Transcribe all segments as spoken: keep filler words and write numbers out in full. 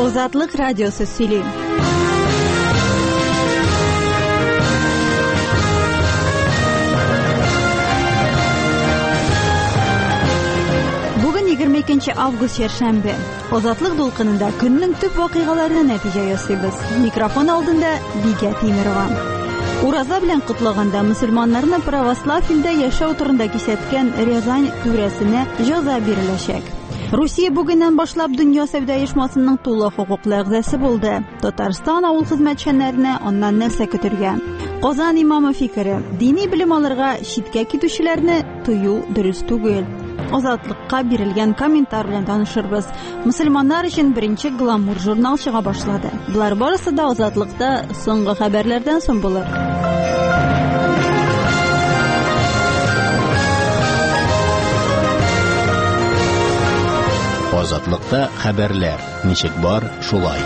Азатлык радиосы сөйли. Бүген егерме икенче август шәршәмбе. Азатлык дулкынында көннең төп вакыйгаларына нәтиҗә ясыйбыз. Микрофон алдында Бигә Тимерова. Ураза белән кутлаганда мөселманнарны православ илдә яшәү турында кисәткән Рязань түрәсенә җәза биреләчәк. Русия бүгеннән башлап дөнья сәүдә оешмасының тулы хокуклы әгъзасы булды. Татарстан авыл хезмәтчәннәренә аннан нәрсә көтергән? Казан имамы фикере: дини белем алырга читкә китүчеләрне тыю дөрес түгел. Азатлыкка бирелгән комментар белән танышырбыз. Мөселманнар өчен беренче гламур журнал чыга башлады. Булар барысы да Азатлыкта соңгы хәбәрләрдән соң булыр. Азатлыкта хәбәрләр. Ничек бар, шулай.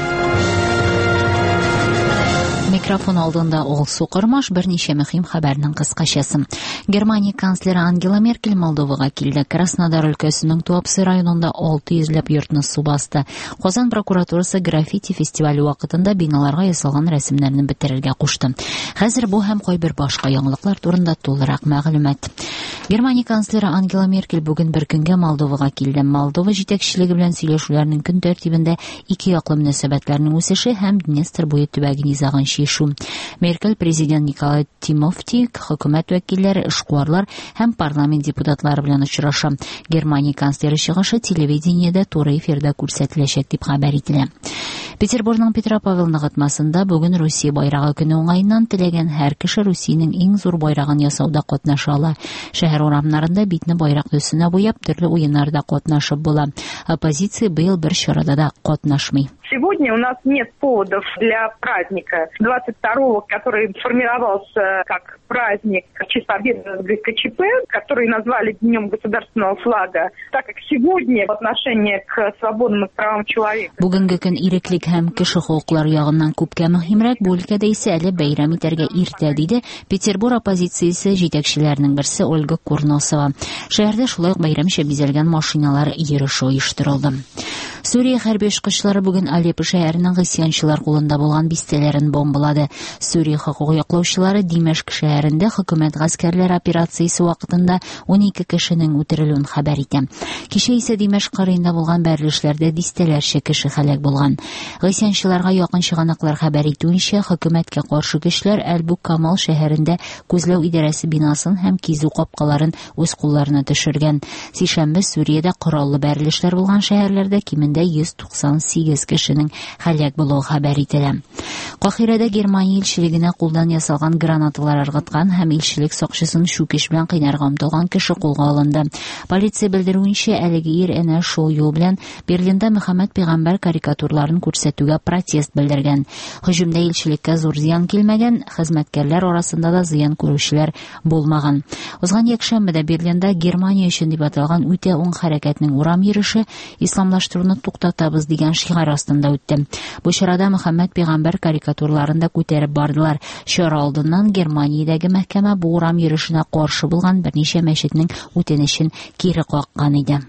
Микрофон алдында ул Сукырмаш берничә мөһим хәбәрнең кыскачасы. Германия канцлеры Ангела Меркель Молдовага килде. Краснодар өлкәсенең Туапсе районында алты йөзләп йортны су басты. Казан прокуратурасы граффити фестивале вакытында биналарга ясалган рәсемнәрне бетерергә кушты. Хәзер бу һәм кайбер башка яңалыклар турында тулырак мәгълүмат. Германия канцлеры Ангела Меркель бүген бер көнгә Молдовага килде. Молдова җитәкчелеге белән сөйләшүләрнең көн тәртибендә ике яклы мөнәсәбәтләрнең үсеше һәм Днестр буе төбәген низагын шишу. Меркель президент Николай Тимофти, хөкүмәт вәкилләре, эшкуарлар һәм парламент депутатлары белән очраша. Германия канцлеры чыгышы телевидениедә туры эфирда күрсәтеләчәк дип хәбәр ителә. Петербургның Петропавл ныгытмасында бүген Русия байрагы көне уңаеннан теләгән һәр кеше Русиянең иң зур байрагын ясауда катнаша ала. Шәһәр урамнарында битне байрак төсенә буяп, төрле уеннарда катнашып була. Оппозиция быел бер чарада да катнашмый. Сегодня у нас нет поводов для праздника двадцать второго, который формировался как праздник в честь победы над ГКЧП, который назвали Днем государственного флага, так как сегодня в отношении к свободным и правам человека. Бүгенге көн иреклек һәм кеше хокуклары ягыннан күпкә мөһимрәк, бу өлкәдә исә әле бәйрәм итәргә иртә, диде Петербург оппозициясе җитәкчеләренең берсе Ольга Курносова. Шәһәрдә шулай ук бәйрәмчә бизәлгән машиналар йөреше оештырылды. Сүрия хәрби эшкычлары бүген Алеппо шәһәренең гысьянчылар кулында булган бистәләрен бомбалады. Сүрия хокук яклаучылары Димәшк шәһәрендә хөкүмәт гаскәрләр операциясе вакытында ун ике кешенең үтерелүен хәбәр итә. Кичә исә Димәшк кырыенда булган бәрелешләрдә дистәләрчә кеше һәлак булган. Гысьянчыларга якын чыганаклар хәбәр итүенчә, хөкүмәткә каршы көчләр Әлбу-Камал шәһәрендә күзләү идарәсе бинасын һәм кизү капкаларын үз кулларына төшергән. Сишәмбе Сүриядә кораллы бәрелешләр булган шәһәрләрдә кимендә йөз туксан сигез кешенең һәлак булуы хәбәр ителә. Каһирәдә Германия илчелегенә кулдан ясалган гранаталар ыргыткан һәм илчелек сакчысын шүкеш белән кыйнарга омтылган кеше кулга алынды. Полиция белдерүенчә, әлеге ир әнә шул юл белән Берлинда Мөхәммәд пәйгамбәр карикатурларын күрсәтүгә протест белдергән. Һөҗүмдә илчелеккә зур зыян килмәгән, хезмәткәрләр арасында да зыян күрүчеләр булмаган. Узган якшәмбедә Берлинда Германия өчен дип аталган үтә уң хәрәкәтнең урам йөреше исламлаштыруны туктатабыз дигән шигар астында үтте. Бу чарада Мөхәммәд пәйгамбәр карикатурларын да күтәреп бардылар. Чара алдыннан Германиядәге мәхкәмә бу урам йөрешенә каршы булган берничә мәчетнең үтенечен кире каккан иде.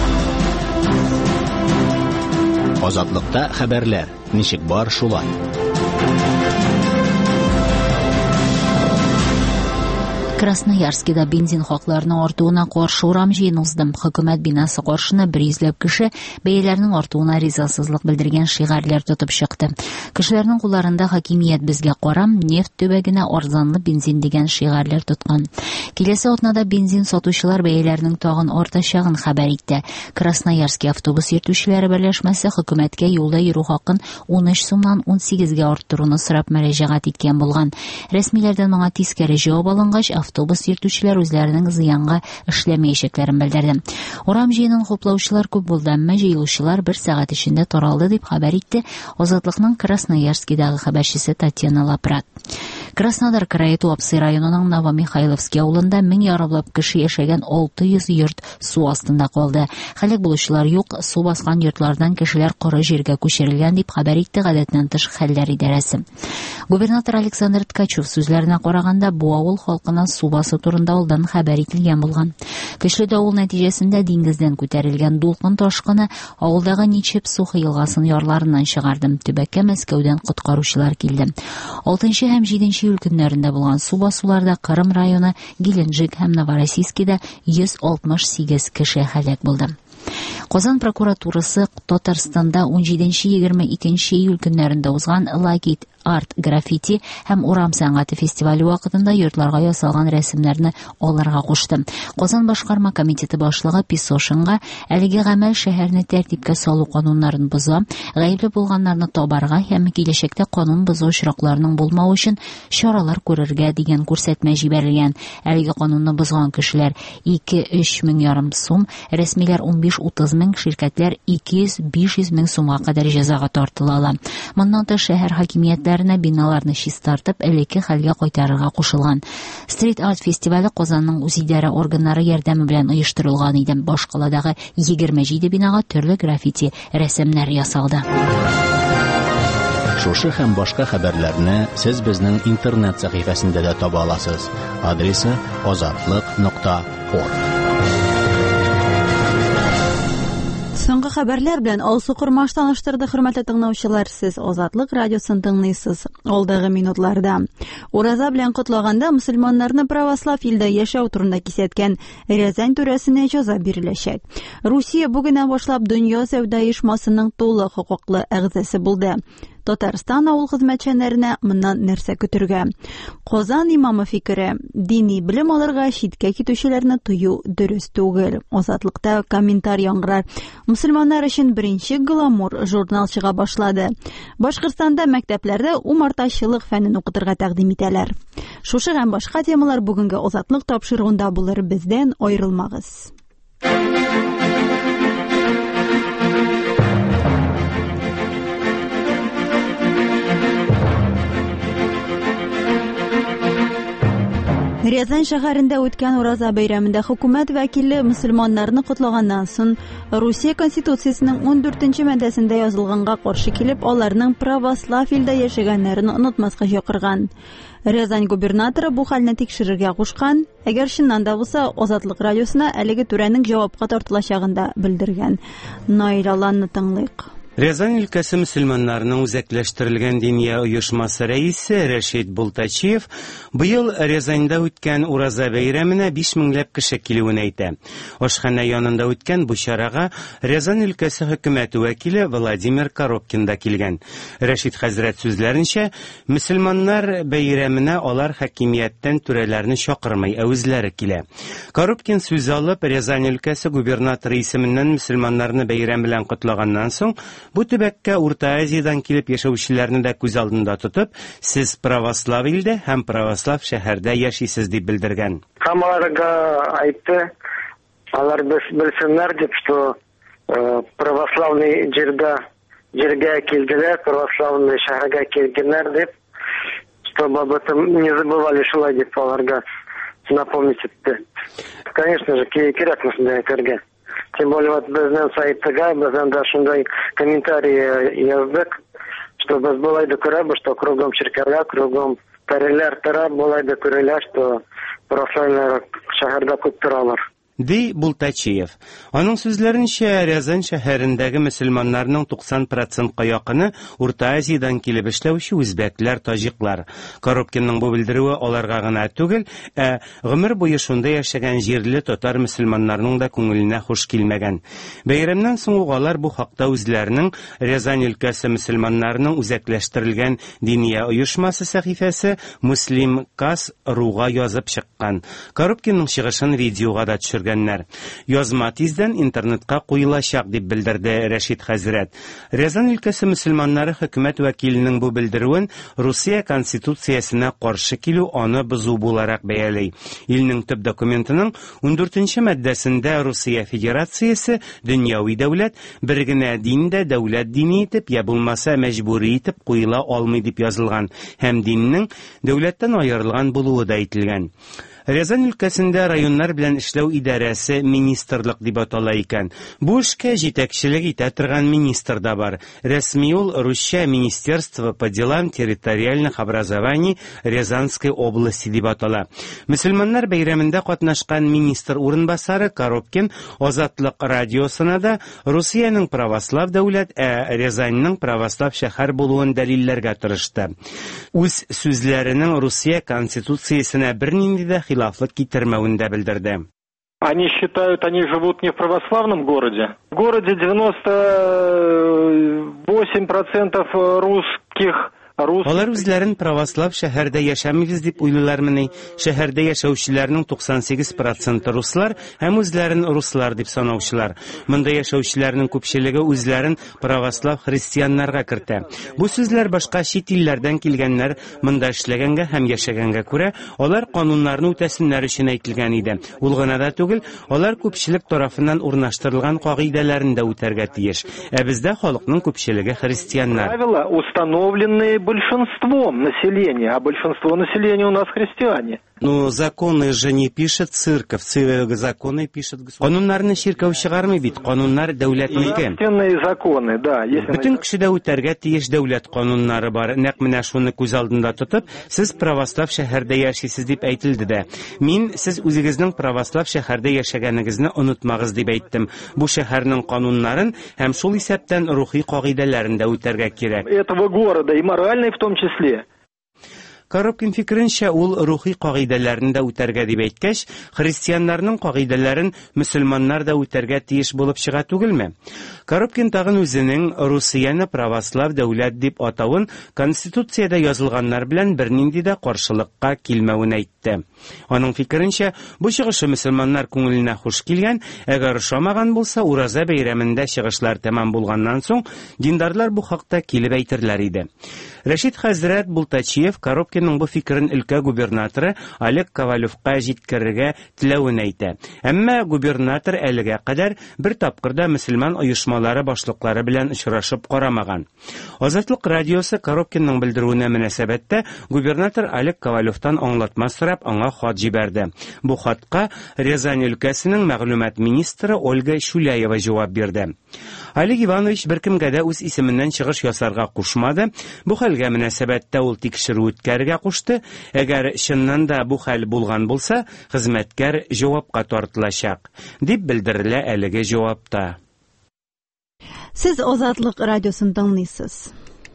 Азатлыкта хәбәрләр. Ничек бар, шулай. Красноярскида бензин хакларының артуына каршы урам җыен узды. Хөкүмәт бинасы каршына бер йөзләп кеше бәяләрнең артуына ризасызлык белдергән шигарләр тотып чыкты. Кешеләрнең кулларында хакимият безгә карам, нефть төбәгенә арзанлы бензин дигән шигарләр тоткан. Киләсе атнада бензин сатучылар бәяләрнең тагын артачагын хәбәр итте. Красноярский автобус йөртүчеләре берләшмәсе хөкүмәткә юлда йөрү хакын ун өч сумнан ун сигезгә арттыруны сорап мөрәҗәгать иткән булган. Рәсмиләрдән моңа тискәре җавап алынгач, автобус йөртүчеләр үзләренең зыянга эшләмәячәкләрен белдерде. Урам җыенын хуплаучылар күп булды, әмма җыелучылар бер сәгать эчендә таралды дип хәбәр итте Азатлыкның Красноярскидагы хәбәрчесе Татьяна Лапрат. Краснодар крае Туапсе районының Новомихайловский авылында мең ярымлап кеше яшәгән алты йөз йорт су астында калды. Хәлак булучылар юк, су баскан йортлардан кешеләр коры җиргә күчерелгән дип хәбәр итте гадәттән тыш хәлләр идарәсе. Губернатор Александр Ткачев сүзләренә караганда, бу авыл халкына су басу турында алдан хәбәр ителгән булган. Көчле давыл нәтиҗәсендә диңгездән күтәрелгән дулкын ташкыны авылдагы Ничеп-Сухы елгасының ярларыннан чыгарды. Төбәккә Мәскәүдән коткаручылар килде. алтынчы һәм җиденче июль көннәрендә булган су басуларда Кырым районы, Геленджик һәм Новороссийскида йөз алтмыш сигез кеше хәлак булды. Казан прокуратурасы Татарстанда он җиденче - егерме икенче июль көннәрендә узган Лагит арт граффити һәм урам сәнгате фестивале вакытында йортларга ясалган рәсемнәрне алырга кушты. Казан башкарма комитеты башлыгы Писошинга әлеге гамәл шәһәрне тәртипкә салу кануннарын боза, гаепле булганнарны табарга һәм киләчәктә канун бозу очракларының булмау өчен чаралар күрергә дигән күрсәтмә җибәрелгән. Әлеге канунны бозган кешеләр ике - өч мең ярым сум, рәсмиләр он биш - утыз мең, ширкәтләр ике йөз - биш йөз мең сумга кадәр җәзага тартыла. Моннан тыш шәһәр хакимияте биналарны чистартып, элекке хәлгә кайтарырга кушылган. Стрит арт фестивале Казанның үзидарә органнары ярдәме белән оештырылган иде. Башкаладагы егерме җиде бинага төрле граффити рәсемнәр ясалды. Шушы һәм башка хәбәрләрне сез безнең интернет сәхифәсендә дә таба аласыз. Адресы азатлык нокта орг. Соңгы хәбәрләр белән Алсу Курмаш таныштырды, хөрмәтле тыңлаучылар. Сез Азатлык радиосын тыңлыйсыз. Алдагы минутларда ураза белән котлаганда мөселманнарны православ илдә яшәү турында кисәткән Рязань түрәсенә җәза биреләчәк. Русия бүгеннән башлап дөнья сәүдә оешмасының тулы хокуклы әгъзасы булды. Татарстан авыл хезмәтчәннәренә моннан нәрсә көтергә? Казан имамы фикере: дини белем алырга читкә китүчеләрне тыю дөрес түгел. Азатлыкта комментарий яңгырар. Мөселманнар өчен беренче гламур журнал чыга башлады. Башкортстанда мәктәпләрдә умартачылык фәнен укытырга тәкъдим итәләр. Шушы һәм башка темалар бүгенге Азатлык тапшыруында булыр. Бездән аерылмагыз. Рязань шәһәрендә үткән ураза бәйрәмендә хөкүмәт вәкиле мөселманнарны котлаганнан соң Русия Конституциясенең он дүртенче маддәсендә язылганга каршы килеп, аларның православ илдә яшәгәннәрен онытмаска чакырган. Рязань губернаторы бу хәлне тикшерергә кушкан. Әгәр чыннан да булса, Азатлык радиосына әлеге түрәнең җавапка тартылачагын да белдергән. Наил Алланы тыңлыйк. Рязань өлкәсе мөселманнарының үзәкләштерелгән диния оешмасы рәисе Рәшит Бултачиев быел Рязаньда үткән ураза бәйрәменә биш меңләп кеше килүен әйтә. Ашхана янында үткән бу чарага Рязань өлкәсе хөкүмәте вәкиле Владимир Коробкин да килгән. Рәшит хәзрәт сүзләренчә, мөселманнар бәйрәменә алар хакимияттән түрәләрне чакырмый, ә үзләре килә. Коробкин сүз алып, Рязань өлкәсе губернаторы исеменнән мөселманнарны бәйрәм белән котлаганнан соң бу төбәккә Урта Азиядан килеп яшәүчеләрне дә күз алдында тотып, сез православ илдә һәм православ шәһәрдә яшисез дип белдергән. Хамаларга айтты, алар белсеннәр дип, что православный җирдә җиргә килделәр, православный шәһәргә килгәннәр дип, чтобы об этом не забывали, шулай дип аларга напомнить итте. Конечно же, кирәк монда әйтергә. Тем более вот безнең сайтыга, безнең дә шундай комментарий яздык, что без булай да күрәбез, что кругом чиркәүләр, кругом пәреләр тора, булай да күрелә, что православлар шәһәрдә күп торалар. Ди Бултачиев. Аның сүзләренчә, Рязань шәһәрендәге мөселманнарның туксан процентка якыны Урта Азиядан килеп эшләүче үзбәкләр, таҗиклар. Коробкинның бу белдерүе аларга гына түгел, ә гомер буе шунда яшәгән җирле татар мөселманнарның да күңеленә хуш килмәгән. Бәйрәмнән соң угалар бу хакта үзләренең Рязань өлкәсе мөселманнарының үзәкләштерелгән диния оешмасы сәхифәсе Муслим Кас руга язып чыккан. Коробкинның чыгышын видеога да төшерде. йөргәннәр. Язма тиздән интернетка куелачак дип белдерде Рәшит хәзрәт. Рязань өлкәсе мөселманнары хөкүмәт вәкиленең бу белдерүен Русия конституциясенә каршы килү, аны бозу буларак бәялый. Илнең төп документының ундүртенче маддәсендә Русия Федерациясе дөньяви дәүләт бер генә диндә дәүләт дине итеп, я булмаса мәҗбүри итеп куела алмый дип язылган һәм диннең дәүләттән аерылган булуы да әйтелгән. Рязань өлкәсендә районнар белән эшләү идарәсе министрлык дип атала икән. Бу эшкә җитәкчелек итә торган министр да бар. Рәсми ул русча Министерство по делам территориальных образований Рязанской области дип атала. Мөселманнар бәйрәмендә катнашкан министр урынбасары Коробкин Азатлык радиосына да Русиянең православ дәүләт, ә Рязаньның православ шәһәр булуын дәлилләргә тырышты. Үз сүзләренең Русия конституциясенә бернинди дә хилафлык китермәвендә белдерде. Они считают, они живут не в православном городе. В городе девяносто восемь процентов русских. Алар үзләрен православ шәһәрдә яшәмибез дип уйлыйлармыни? Шәһәрдә яшәүчеләрнең туксан сигез проценты руслар һәм үзләрен руслар дип санаучылар. Монда яшәүчеләрнең күпчелеге үзләрен православ христианнарга кертә. Бу сүзләр башка чит илләрдән килгәннәр монда эшләгәнгә һәм яшәгәнгә күрә, алар кануннарны үтәсеннәр өчен әйтелгән иде. Ул гына да түгел, алар күпчелек тарафыннан урнаштырылган кагыйдәләрен дә үтәргә тиеш. Ә бездә халыкның күпчелеге христианнар. Правила установленные большинством населения, а большинство населения у нас христиане. Но законы же не пишет церковь, законы пишет государство. Кануннарны чиркәү чыгармый бит, кануннар дәүләтнеке. Естественные законы, да. Бөтен кешедә үтәргә тиеш дәүләт кануннары бар. Нәкъ менә шуны күз алдында тотып, сез православ шәһәрдә яшисез дип әйтелде дә. Мин сез үзегезнең православ шәһәрдә яшәгәнегезне онытмагыз дип әйттем. Бу шәһәрнең кануннарын һәм шул исәптән рухи кагыйдәләрен дә үтәргә кирәк. Этого города и моральный в том числе. Коробкин фикеренчә, ул рухи кагыйдәләрне дә үтәргә дип әйткәч, христианнарның кагыйдәләрен мөселманнар да үтәргә тиеш булып чыга түгелме? Коробкин тагын үзенең Русияны православ дәүләт дип атавын Конституциядә язылганнар белән бернинди дә каршылыкка килмәвен әйтте. Аның фикеренчә, бу чыгышы мөселманнар күңеленә хуш килгән, әгәр ошамаган булса, Ураза бәйрәмендә чыгышлар тәмам булганнан соң, диндарлар бу хакта килеп әйтерләр иде. Рәшит хәзрәт Бултачиев Коробкинның бу фикерен өлкә губернаторы Олег Ковалевка җиткерергә теләвен әйтә. Әмма губернатор әлегә кадәр бер тапкыр да мөселман оешмалары башлыклары белән очрашып карамаган. Азатлык радиосы Коробкинның белдерүенә мөнәсәбәттә губернатор Олег Ковалевтан аңлатма сорап аңа хат җибәрде. Бу хатка Рязань өлкәсенең мәгълүмат министры Ольга Шуляева җавап бирде. Олег Иванович беркемгә дә үз исеменнән чыгыш ясарга кушмады. Бу хәлгә мөнәсәбәттә ул тикшерү үткәрергә кушты. Әгәр чыннан да бу хәл булган булса, хезмәткәр җавапка тартылачак, дип белдерелә әлеге җавапта. Сез Азатлык радиосын тыңлыйсыз.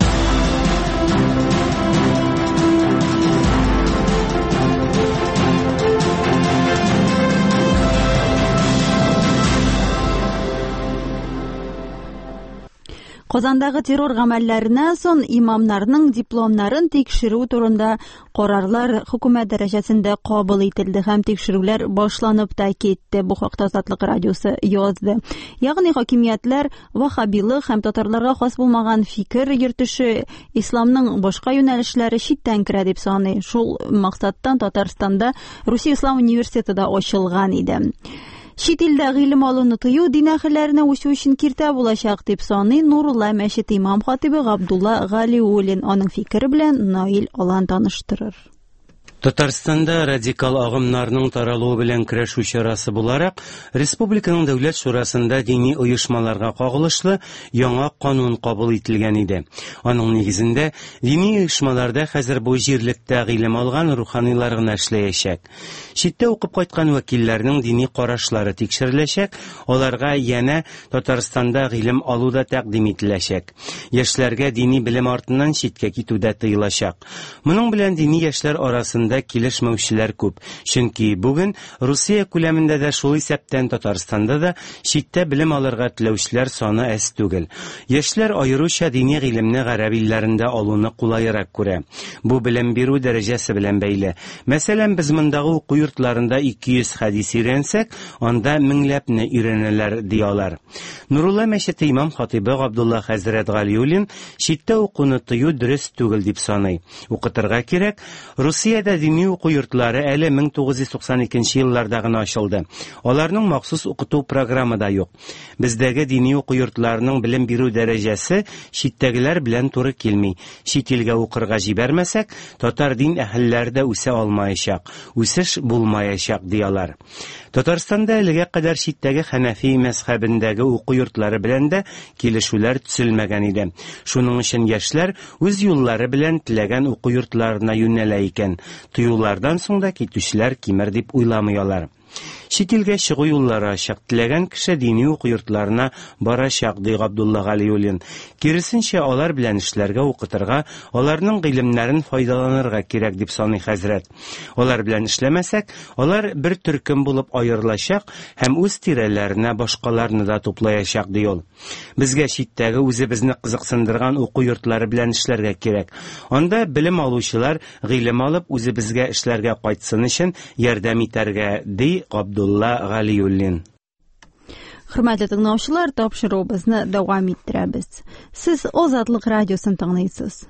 Казандагы террор гамәлләреннән соң имамнарның дипломнарын тикшерү турында карарлар хөкүмәт дәрәҗәсендә кабул ителде һәм тикшерүләр башланып та китте. Бу хакта Азатлык радиосы язды. Ягъни хакимиятләр вахабилык һәм татарларга хас булмаган фикер йөртүше, исламның башка юнәлешләре читтән керә дип саный. Шул максаттан Татарстанда Русия Ислам университеты да ачылган иде. Чит илдә гыйлем алуны тыю дин әһелләренә үсү өчен киртә булачак дип саный Нурулла мәчете имам хатибы Габдулла Галиуллин. Аның фикере белән Наил Алан таныштырыр. Татарстанда радикал агымнарның таралуы белән көрәшү чарасы буларак, республиканың дәүләт шурасында дини оешмаларга кагылышлы яңа канун кабул ителгән иде. Аның нигезендә дини оешмаларда хәзер бу җирлектә гыйлем алган руханилар гына эшләячәк. Читтә укып кайткан вәкилләрнең дини карашлары тикшереләчәк, аларга янә Татарстанда гыйлем алуда тәкъдим ителәчәк. Яшьләргә дини белем артыннан читкә китүдә тыелачак. Моның белән дини яшьләр арасында турында килешмәүчеләр күп. Чөнки бүген Русия күләмендә дә шул исәптән Татарстанда да читтә белем алырга теләүчеләр саны әз түгел. Яшьләр аеруча дини гыйлемне гарәп илләрендә алуны кулайрак күрә. Бу белем бирү дәрәҗәсе белән бәйле. Мәсәлән, біз мондагы уку йортларында ике йөз хадис өйрәнсәк, анда меңләпне өйрәнәләр диялар. Нурулла мәчете имам хатибы Габдулла хәзрәт Галиуллин читтә укуны тыю дөрес түгел дип саный. Укытырга кирәк. Русиядә дини уку йортлары әле мең тугыз йөз туксан икенче елларда гына ачылды. Аларның махсус укыту программада юк. Бездәге дини уку йортларының белем бирү дәрәҗәсе читтәгеләр белән туры килми. Чит илгә укырга җибәрмәсәк, татар дин әһелләре дә үсә алмаячак, үсеш булмаячак диялар. Татарстанда әлегә кадәр читтәге Хәнәфи мәзһәбендәге уку йортлары белән дә килешүләр төзелмәгән иде. Шуның өчен яшьләр үз юллары белән теләгән уку йортларына юнәлә икән. Тыюлардан соң да китүчеләр кимер дип уйламыйлар. Чит илгә чыгу юллары ачык. Теләгән кеше дини уку йортларына барачак, ди Габдулла Галиуллин. Киресенчә, алар белән эшләргә, укытырга, аларның гыйлемнәрен файдаланырга кирәк дип саный хәзрәт. Алар белән эшләмәсәк, алар бер төркем булып аерылачак һәм үз тирәләренә башкаларны да туплаячак, ди ул. Безгә читтәге үзебезне кызыксындырган уку йортлары белән эшләргә кирәк. Анда белем алучылар гыйлем алып үзебезгә эшләргә кайтсын өчен ярдәм итәргә, ди Габдулла Галиуллин. Хөрмәтле тыңлаучылар, тапшыруыбызны дәвам иттерәбез. Сез Азатлык радиосын тыңлыйсыз.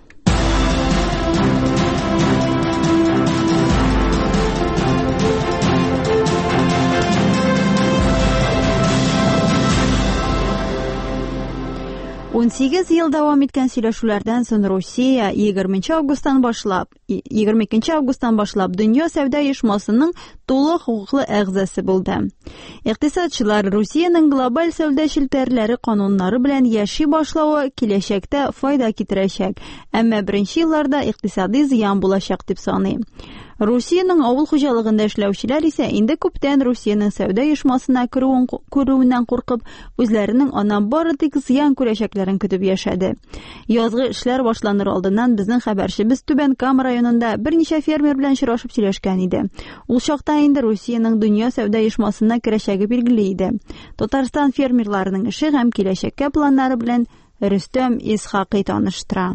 ун сигез ел дәвам иткән сөйләшүләрдән соң Русия егерменче августтан башлап, егерме икенче августтан башлап Дөнья сәүдә оешмасының тулы хукуклы әгъзасы булды. Икътисадчылар Русиянең глобаль сәүдә челтәрләре кануннары белән яши башлавы киләчәктә файда китерәчәк, әмма беренче елларда икътисади зыян булачак дип саный. Русиянең авыл хуҗалыгында эшләүчеләр исә инде күптән Русиянең сәүдә оешмасына керүеннән куркып, үзләренең аннан бары тик зыян күрәчәкләрен көтеп яшәде. Язгы эшләр башланыр алдыннан безнең хәбәрчебез Түбән Кама районында берничә фермер белән очрашып сөйләшкән иде. Ул чакта инде Русиянең Дөнья сәүдә оешмасына керәчәге билгеле иде. Татарстан фермерларының эше һәм киләчәккә планнары белән Рөстәм Исхакый таныштыра.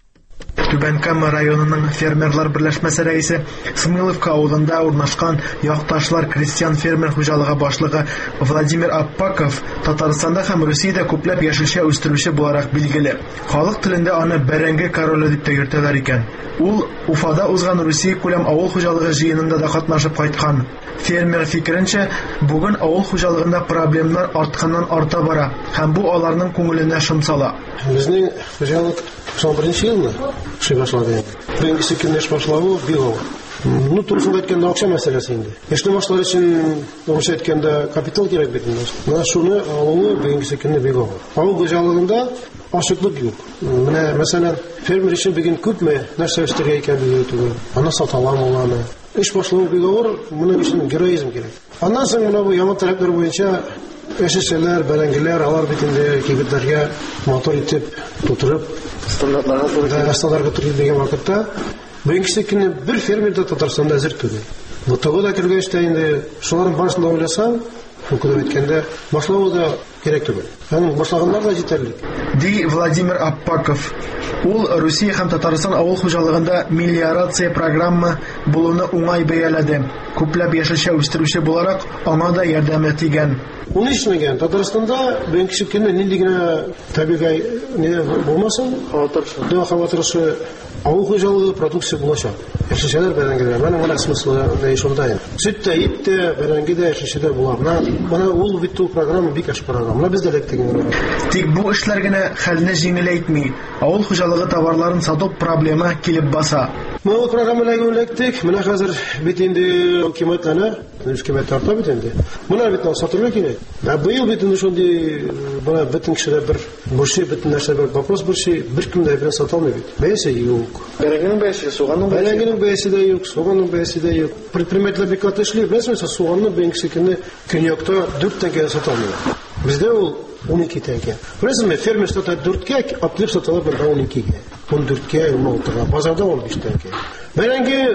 Түбән Кама районының фермерлар берләшмәсе рәисе, Смыловка авылында урнашкан Якташлар крестьян фермер хуҗалыгы башлыгы Владимир Аппаков Татарстанда һәм Русиядә күпләп яшелчә үстерүче буларак билгеле. Халык телендә аны бәрәңге короле дип тә йөртәләр икән. Ул Уфада узган Русия күләм авыл хуҗалыгы җыенында да катнашып кайткан. Фермер фикеренчә, бүген авыл хуҗалыгында проблемалар артканнан арта бара һәм бу аларның күңеленә шом сала. Безнең хуҗалык son birinchi yilmi shu boshladi. Birinchisi kun ish boshlavi bego. Ну, турысында әйткәндә акча мәсьәләсе инде. Эшне башлар өчен, орысча әйткәндә, капитал кирәк бит инде. Менә шуны авылы бириncisi көнне бего. Авыл хуҗалыгында ашыклык юк. Менә мәсәлән, фермер өчен бүген күпме нәрсә өстәргә икән дип түгел. Аны саталар булганы. Эш башлау бего, моның өчен героизм кирәк. Аннан соң менә бу яңа таләпләр буенча яшелчәләр, бәрәңгеләр, алар бит инде кибетләргә мотор итеп тутырып стандартларга туры стандартларга туры дигән вакытта Birinci günü bir fermer de Tatarstanda әзер түгел. Bu to'g'ri kirgachda endi shularni barchasini o'ylasam, hukm etkanda boshlavi da kerak түгел. Ya'ni boshlaganlar da yetarli. Ди Владимир Аппаков. Ул Русия һәм Татарстан авыл хуҗалыгында мелиорация программа булуны уңай бәяләде. Күпләп яшелчә үстерүче буларак аңа да ярдәм итгән. Уны ишмәгән. Татарстанда беренче көнне нинди генә табигый не булмасын, да хаватырышы авыл хуҗалыгы продукция булачак. Яшелчәләр бәрәңгеләр. Менә моның смыслы да шунда. Сөт тә, ит тә, бәрәңге дә, яшелчә була. Менә ул бит ул программа бик аш программа. Бездә дә тегенә. Тик бу эшләр генә хәлне җиңеләйтми. Авыл хуҗалыгы товарларын сату проблема килеп баса. Менә программаларга электик. Менә хәзер бит инде хөкүмәтләнә, хөкүмәт тарта бит инде. Менә бит сатырга кирәк. Ә быел бит инде шундый менә бөтен кешеләр бер бурчы бөтен нәрсә бер вопрос бурчы бер кемдә белән сата алмый бит. Бәясе юк. Бәрәңгенең бәясе, суганның бәясе. Бәрәңгенең бәясе дә юк, суганның бәясе дә юк. Предпринимательләр бик каты эшли. Беләсезме, суганны бенксе көнне көньякта дүрт тәңкәгә сата алмыйлар. Бездә ул он ике тәңкә. Беләсезме, фермер сата дүрткә, атлып саталар бер он икегә. он дүрткә, он алтыга, базарда он биш тәңкә. Бәрәңге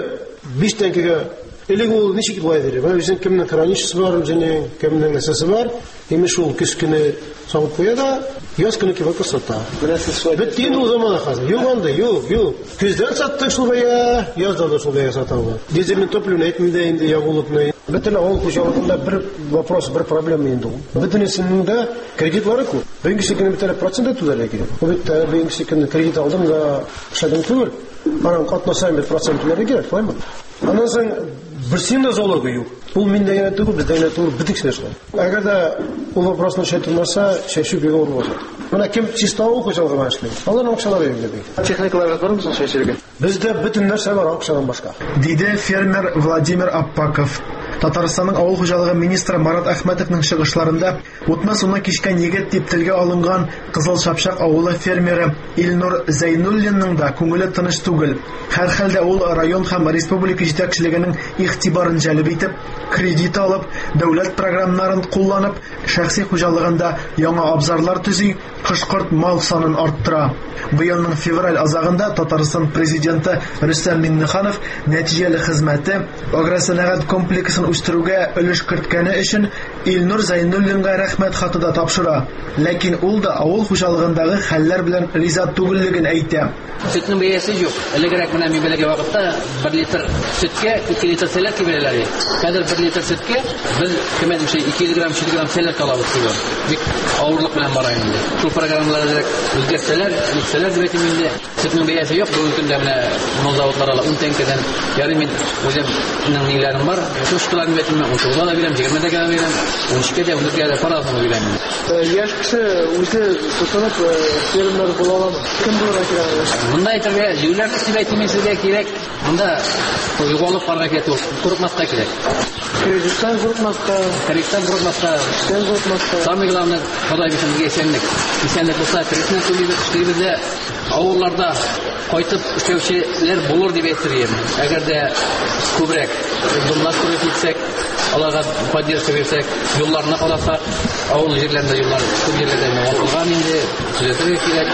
биш тәңкегә элек ул ничек булай диләр. Менә безнең кемнең хранилищесы бар, безнең кемнең нәрсәсе бар. Имеш ул көз көне сагып куя да, яз көне кибак сата. Бетте инде ул заман хәзер. Юк анда, юк, юк. Көздән саттык шул бая, яздан да шул бая саталар. Дизельный топливо әйтмәдә инде ягулыкны. Бөтен авыл хуҗалыгында бер вопрос, бер проблема инде ул. Бөтенесенең дә кредитлары күп. Бергесе көне битәр процент түләргә кирәк. Ул бит бергесе көне кредит алдым да эшләдем түгел. Анан катнасам бер процент түләргә кирәк, файма. Аннан соң берсен дә залогы юк. Ул миндә генә түгел, бездә генә түгел, битексенә шулай. Әгәр дә ул вопросны шәйтелмәсә, шәшү бик авыр булыр. Менә кем чиста авыл хуҗалыгы эшли. Алар акчалар бирә. Техникаларга бармы соң шәшергә? Бездә бөтен нәрсә бар акчадан башка. Диде фермер Владимир Аппаков. Татарстанның авыл хуҗалыгы министры Марат Әхмәтовның чыгышларында утны суны кичкән егет дип телгә алынган Кызыл Шапшак авылы фермеры Илнур Зәйнуллинның да күңеле тыныч түгел. Һәрхәлдә ул район һәм республика җитәкчелегенең игътибарын җәлеп итеп, кредит алып, дәүләт программаларын кулланып, шәхси хуҗалыгында яңа абзарлар төзи, кышкырт мал санын арттыра. Быелның февраль азагында Татарстан президенты Рөстәм Миңнеханов нәтиҗәле хезмәте агросәнәгать комплексын үстерүгә өлеш керткәне өчен Илнур Зәйнуллинга рәхмәт хаты да тапшыра. Ләкин ул да авыл хуҗалыгындагы хәлләр белән риза түгеллеген әйтә. Сөтнең бәясе юк. Элегрәк менә мин беләге вакытта бер литр сөткә ике литр сәләт бирәләр. Хәзер бер литр сөткә без кемән шей ике йөз грамм, өч йөз грамм сәләт алабыз түгел. Бик авырлык белән бара инде. Шул программаларда үзгәртсәләр, үзгәртсәләр дип әйтим инде. Сөтнең бәясе юк. Бүген көндә менә мозавытларга ун тәңкәдән ярый мин үземнең ниләрем бар. Шушкаларны бетим, ун тугызга да бирәм, егерме дә бирәм, ун икегә дә, ун дүрткә дә парасына бирәм. Яшь кеше үзе тотынып фермер була аламы? Кем булырга кирәк? Монда әйтергә, юлларны сибәйтми сезгә кирәк. Монда югалып барырга кирәк, курыкмаска кирәк. Кредиттан курыкмаска, кредиттан курыкмаска, сен курыкмаска. Самый главный, Ходай бишен исәнлек. Исәнлек булса, кредитны түлибез, эшлибез, авылларда кайтып эшләүчеләр булыр дип әйтергәм. Әгәр дә күбрәк думлар күреп китсәк, аларга поддержка бирсәк, юлларны карасак, авыл җирләрендә юллар күп җирләрдә ватылган инде, төзәтергә кирәк.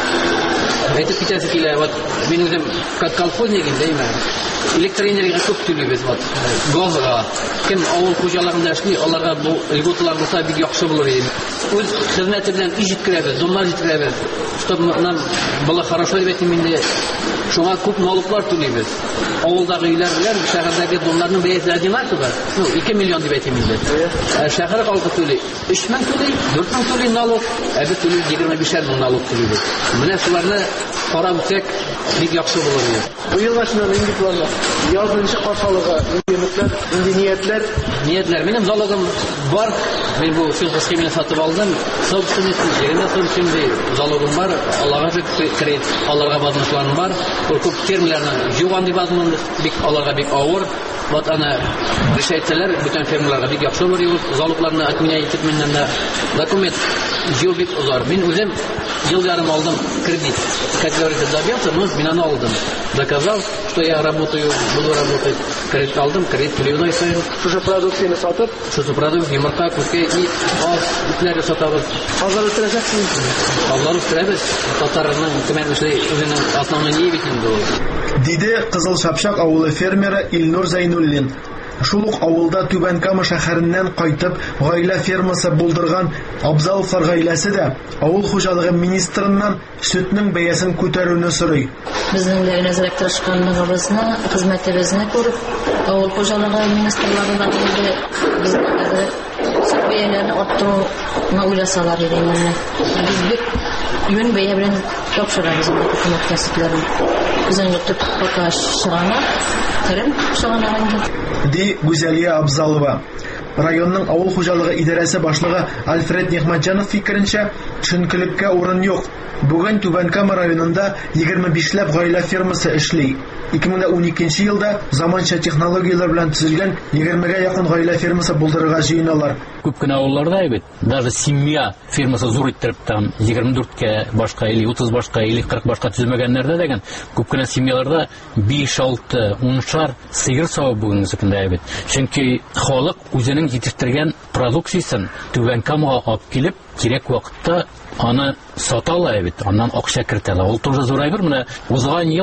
Әйтеп китәсе килә, вот мин үзем как колхозник димме. Электр энергияга күп түлибез, вот газга. Кем авыл хуҗалыгында эшли, аларга бу льготлар булса бик яхшы булыр иде. Үз хезмәте белән иш җиткерәбез, думлар җиткерәбез. Чтобы нам было хорошо дип әйтим инде. Шуңа күп налоглар түлибез. Авылдагы өйләр белән шәһәрдәге домнарның бәясе одинаково. Ну, ике миллион дип әйтим инде. Шәһәр халкы түли өч мең түли, дүрт мең түли налог, ә без түли егерме биш мең налог түлибез. Менә шуларны карап үтсәк, бик яхшы булыр иде. Бу ел башында нинди планнар? Язгынчы каршылыгы, нинди нинди ниятәләр? Ниятәләр. Минем залогым бар. Мин бу сельхозхимия сатып алдым. Собственность җирендә собственный залогым бар. Аларга кредит, аларга базмашларым бар. Ул күп фермерларның җуган дип азмын, бик аларга бик авыр. Вот ана решәйтсәләр, бүтән фермерларга бик яхшы булыр. Залогларны от меня итеп миннән да документ ел бик узар. Мин үзем ел ярым алдым кредит. Как говорится, добился, но мин аны алдым. Доказал, что я работаю, буду работать. Кредит алдым, кредит төлеуне сайын. Шушы продукцияны сатып, шушы продукция, йомырка, күркә и ас итләре сатабыз. Азар үстерәсәксез. Азар үстерәбез. Татарның кемән эшләй, үзенең основной ни бит инде ул. Диде Кызыл Шапшак авылы фермеры Илнур Зәйнуллин. Шул ук авылда Түбән Кама шәһәреннән кайтып, гаилә фермасы булдырган Абзаловлар гаиләсе дә авыл хуҗалыгы министрыннан сөтнең бәясен күтәрүне сорый. Безнең дә нәзәрәт тырышканлыгыбызны, хезмәтебезне күреп, авыл хуҗалыгы министрлыгы да без хәзер сөт бәяләрен арттыруны уйласалар иде инде. Без бик юн бәя белән тапшырабыз хөкүмәт кәсепләрен. Безнең төп пока чыгана, терем чыгана инде. Ди Гүзәлия Абзалова. Районның авыл хуҗалыгы идарәсе башлыгы Альфред Нихматҗанов фикеренчә, төшенкелеккә урын юк. Бүген Түбән Кама районында егерме бишләп гаилә фермасы эшли. ике мең ун икенче елда заманча технологиялар белән төзелгән егермегә якын гаилә фермасы булдырырга җыеналар. Күп кенә авылларда бит, даже семья фермасы зур иттереп там егерме дүрткә башка или утыз башка или кырык башка төзмәгәннәрдә дигән күп кенә семьяларда биш алты уншар сыер савып бүгенге көндә бит. Чөнки халык үзенең җитештергән продукциясын Түбән Камага алып килеп, кирәк вакытта аны саталар бит, аннан акча кертәләр. Ул тоже зур әйбер. Менә узган ел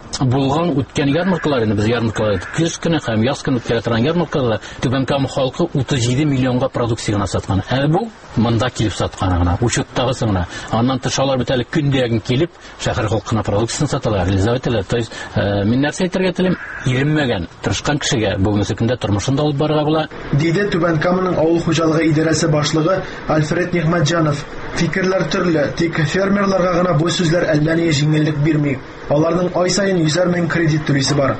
булган үткән ярмаркалар, инде без ярмаркалар көз көне һәм яз көне үткәрә торган ярмаркаларда Түбән Кама халкы утыз җиде миллионга продукция гына саткан. Ә бу монда килеп саткан гына, учеттагысы гына. Аннан тыш алар бит әле көндәген килеп шәһәр халкына продукциясын саталар, реализовать итәләр. То есть мин нәрсә әйтергә телим, иренмәгән, тырышкан кешегә бүгенге көндә тормышын да алып барырга була. Диде Түбән Каманың авыл хуҗалыгы идарәсе башлыгы Альфред Нигъмәтҗанов. Фикерләр төрле, тик фермерларга гына бу сүзләр әллә ни җиңеллек бирми. Аларның ай сайын йөзәр мең кредит түлисе бар.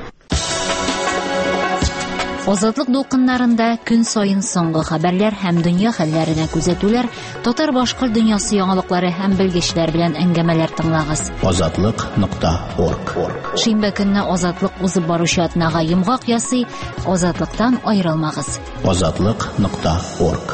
Азатлык дулкыннарында көн сайын соңгы хәбәрләр һәм дөнья хәлләренә күзәтүләр, татар-башкорт дөньясы яңалыклары һәм белгечләр белән әңгәмәләр тыңлагыз. азатлык нокта орг. Шимбә көнне Азатлык узып баручы атнага йомгак ясый, Азатлыктан аерылмагыз. азатлык нокта орг.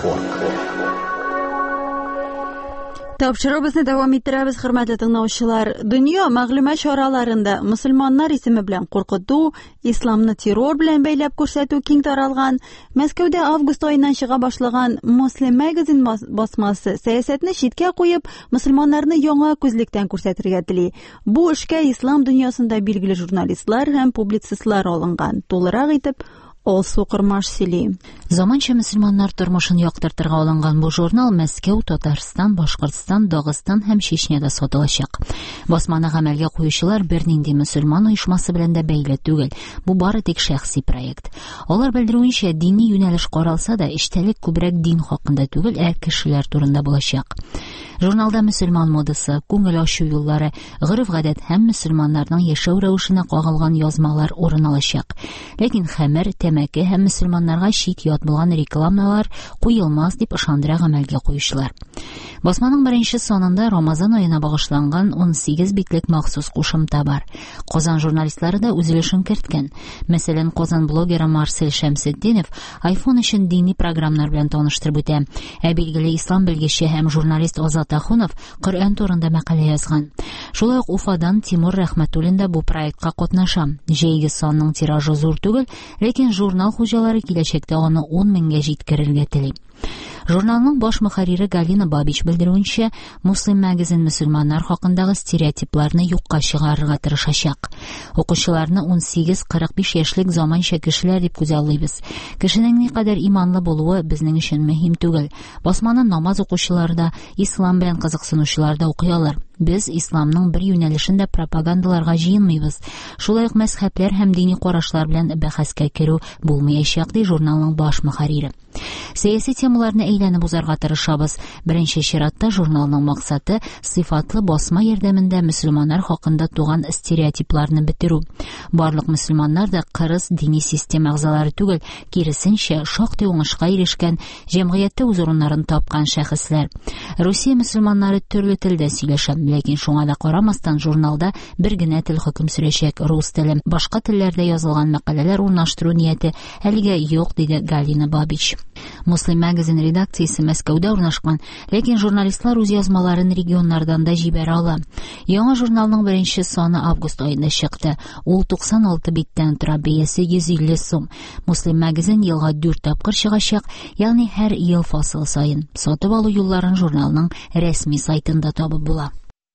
Тапшырыбызны дәвам иттерәбез, хөрмәтле тыңлаучылар. Дөнья мәгълүмат чараларында мөселманнар исеме белән куркыту, исламны террор белән бәйләп күрсәтү киң таралган. Мәскәүдә август аеннан чыга башлаган Muslim Magazine басмасы сәясәтне читкә куеп, мөселманнарны яңа күзлектән күрсәтергә тели. Бу эшкә ислам дөньясында билгеле журналистлар һәм публицистлар алынган. Тулырак итеп Олсу Кырмаш сөйли. Заманча мөселманнар тормышын яктыртырга алынган бу журнал Мәскәү, Татарстан, Башкортстан, Дагыстан һәм Чечняда сатылачак. Басманы гамәлгә куючылар бернинди мөселман оешмасы белән дә бәйле түгел. Бу бары тик шәхси проект. Алар белдерүенчә, дини юнәлеш каралса да, эчтәлек күбрәк дин хакында түгел, ә кешеләр турында булачак. Журналда мөселман модасы, күңел ачу юллары, гырыф-гадәт һәм мөселманнарның яшәү рәвешенә кагылган язмалар урын алачак. Ләкин хәмер, тәмәке һәм мөселманнарга чит ят булган рекламалар куелмас дип ышандыра гамәлгә куючылар. Басманың беренче санында Рамазан аена багышланган ун сигез битлек махсус кушымта бар. Казан журналистлары да үзелешен керткән. Мәсәлән, Казан блогеры Марсель Шәмсетдинов iPhone өчен дини программалар белән таныштырып үтә. Ә билгеле ислам белгече һәм журналист Азат Ахунов Коръән турында мәкалә язган. Шулай ук Уфадан Тимур Рәхмәтуллин да бу проектка катнаша. Җәйге санның тиражы зур түгел, ләкин журнал хуҗалары киләчәктә аны ун меңгә җиткерергә тели. Журналның баш мөхәррире Галина Бабич белдерүенчә, Muslim Magazine мөселманнар хакындагы стереотипларны юкка чыгарырга тырышачак. Укучыларны ун сигез кырык биш яшьлек заманча кешеләр дип күзаллыйбыз. Кешенең никадәр иманлы булуы безнең өчен мөһим түгел. Басманы намаз укучылары да, ислам белән кызыксынучылар да укыялар. Без исламның бер юнәлешендә пропагандаларга җыенмыйбыз. Шулай ук мәзһәбләр һәм дини карашлар белән бәхәскә керү булмаячак, ди журналның баш мөхәррире. Сәяси темаларны әйләнеп узарга тырышабыз. Беренче чиратта журналның максаты сыйфатлы басма ярдәмендә мөселманнар хакында туган стереотипларны бетерү. Барлык мөселманнар да кырыс дини система әгъзалары түгел, киресенчә шактый уңышка ирешкән, җәмгыятьтә үз урыннарын тапкан шәхесләр. Русия мөселманнары төрле телдә сөйләшә, ләкин шуңа да карамастан журналда бер генә тел хөкем сөрәчәк, рус теле. Башка телләрдә язылган мәкаләләр урнаштыру нияте әлегә юк, диде Галина Бабич. Muslim Magazine редакциясе Мәскәүдә урнашкан, ләкин журналистлар үз язмаларын регионнардан да җибәрә ала. Яңа журналның беренче саны август аенда чыкты. Ул туксан алты биттән тора, бәясе йөз илле сум. Muslim Magazine елга дүрт тапкыр чыгачак, ягъни һәр ел фасыл сайын. Сатып алу юлларын журналның рәсми сайтында табып була.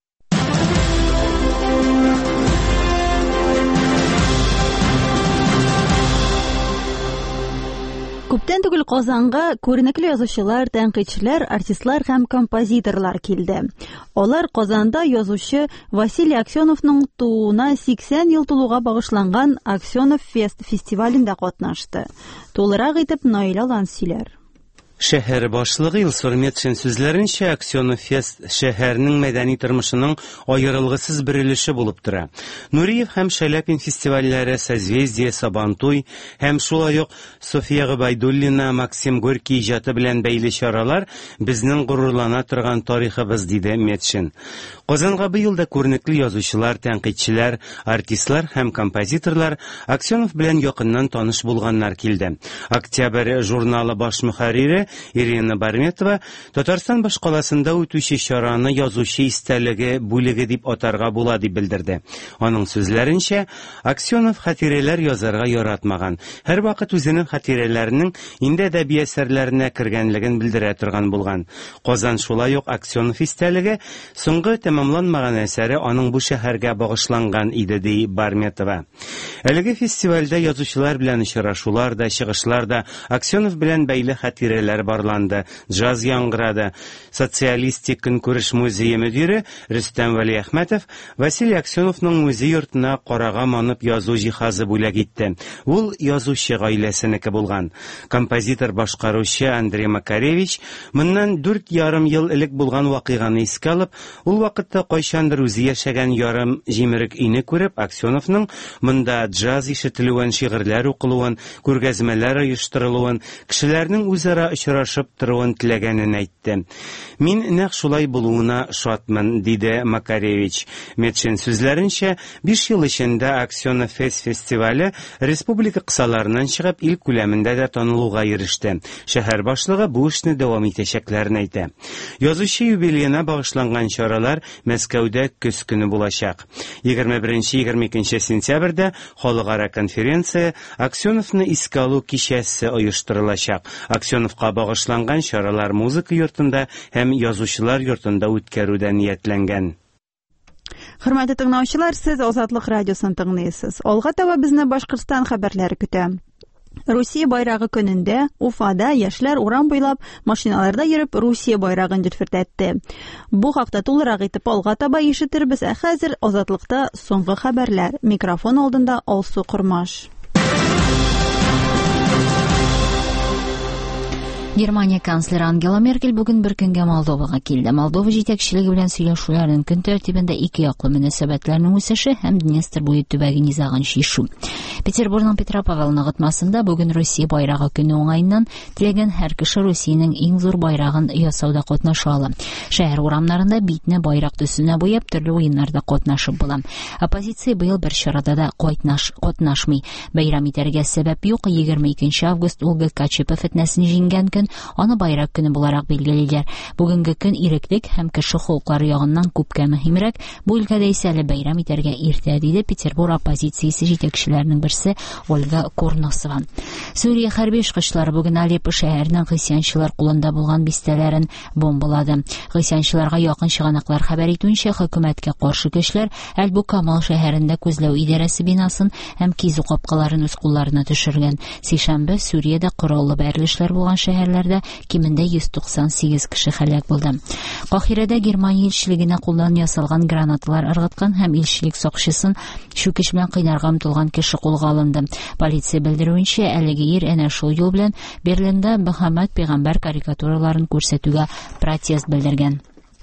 Күптән түгел Казанга күренекле язучылар, тәнкыйтьчеләр, артистлар һәм композиторлар килде. Алар Казанда язучы Василий Аксеновның тууына сиксән ел тулуга багышланган Аксенов Фест фестивалендә катнашты. Тулырак итеп Наил Алан сөйләр. Шәһәр башлыгы Илсур Метшин сүзләренчә, Аксенов Фест шәһәрнең мәдәни тормышының аерылгысыз бер өлеше булып тора. Нуриев һәм Шаляпин фестивальләре, Созвездие, Сабантуй һәм шулай ук София Габайдуллина, Максим Горький иҗаты белән бәйле чаралар безнең горурлана торган тарихыбыз, диде Метшин. Казанга быел да күренекле язучылар, тәнкыйтьчеләр, артистлар һәм композиторлар Аксенов белән якыннан таныш булганнар килде. Октябрь журналы баш мөхәррире Ирина Барметова Татарстан башкаласында үтүче чараны язучы истәлеге бүлеге дип атарга була дип белдерде. Аның сүзләренчә, Аксенов хатирәләр язарга яратмаган. Һәр вакыт үзенең хатирәләренең инде әдәби әсәрләренә кергәнлеген белдерә торган булган. Казан шулай ук Аксенов истәлеге соңгы тәмамланмаган әсәре аның бу шәһәргә багышланган иде ди Барметова. Әлеге фестивальдә язучылар белән очрашулар да, чыгышлар да, Аксенов белән бәйле хатирәләр барланды, джаз яңгырады. Социалистик көнкүреш музее мөдире Рөстәм Вәлиәхмәтов Василий Аксеновның музей йортына карага манып язу җиһазы бүләк итте. Ул язучы гаиләсенеке булган. Композитор башкаручы Андрей Макаревич моннан дүрт ярым ел элек булган вакыйганы искә алып, ул вакытта кайчандыр үзе яшәгән ярым җимерек өйне күреп, Аксеновның монда джаз ишетелүен, шигырьләр укылуын, күргәзмәләр оештырылуын, кешеләрнең үзара очрашып торуын теләгәнен әйтте. Мин нәкъ шулай булуына шатмын, диде Макаревич. Метшин сүзләренчә, биш ел эчендә Аксенов Фест фестивале республика кысаларыннан чыгып, ил күләмендә дә танылуга иреште. Шәһәр башлыгы бу эшне дәвам итәчәкләрен әйтә. Язучы юбилеена багышланган чаралар Мәскәүдә көз көне булачак. егерме беренче - егерме икенче сентябрьдә халыкара конференция Аксеновны искә алу кичәсе оештырылачак. Аксеновка багышланган чаралар музыка йортында һәм язучылар йортында үткәрүдә ниятләнгән. Хөрмәтле тыңлаучылар, сез Азатлык радиосын тыңлыйсыз. Алга таба безне Башкортстан хәбәрләре көтә. Русия байрагы көнендә Уфада яшьләр урам буйлап машиналарда йөреп Русия байрагын җилфертәтте. Бу хакта тулырак итеп алга таба ишетербез, ә хәзер Азатлыкта соңгы хәбәрләр. Микрофон алдында Алсу Курмаш. Германия канцлеры Ангела Меркель бүген бер көнгә Молдовага килде. Молдова җитәкчелеге белән сөйләшүләрнең көн тәртибендә ике яклы мөнәсәбәтләрнең үсеше һәм Днестр буе төбәге низагын шишу. Петербургның Петропавл нагытмасында бүген Русия байрагы көне уңаеннан теләгән һәр кеше Русиянең иң зур байрагын ясауда катнаша ала. Шәһәр урамнарында битне байрак төсенә буяп төрле уеннарда катнашып була. Оппозиция быел бер чарада да катнаш катнашмый. Бәйрәм итәргә сәбәп юк. егерме икенче август Ольга Качепа фетнәсен җиңгән көн аны байрак көне буларак билгелиләр. Бүгенге көн иреклек һәм кеше хокуклары ягыннан күпкә мөһимрәк. Бу өлкәдә исә әле бәйрәм итәргә иртә, диде Петербург оппозициясе җитәкчеләренең берсе Ольга Курносова. Сүрия хәрби эшкычлары бүген Алеппо шәһәренең христианчылар кулында булган бистәләрен бомбалады. Христианчыларга якын чыганаклар хәбәр итүенчә, хөкүмәткә каршы көчләр Әл-Букамал шәһәрендә күзләү идарәсе бинасын һәм Кизу капкаларын үз кулларына төшергән. Сишәмбе Сүриядә кораллы бәрелешләр булган шәһәрләрдә кимендә йөз туксан сигез кеше һәлак булды. Каһирәдә Германия илчелегенә кулдан ясалган гранаталар ыргыткан һәм илчелек сакчысын шүкеш белән кыйнарга омтылган кеше кулга алынды. Полиция белдерүенчә, әлеге ир әнә шул юл белән Берлинда Мөхәммәд пәйгамбәр карикатураларын күрсәтүгә протест белдергән.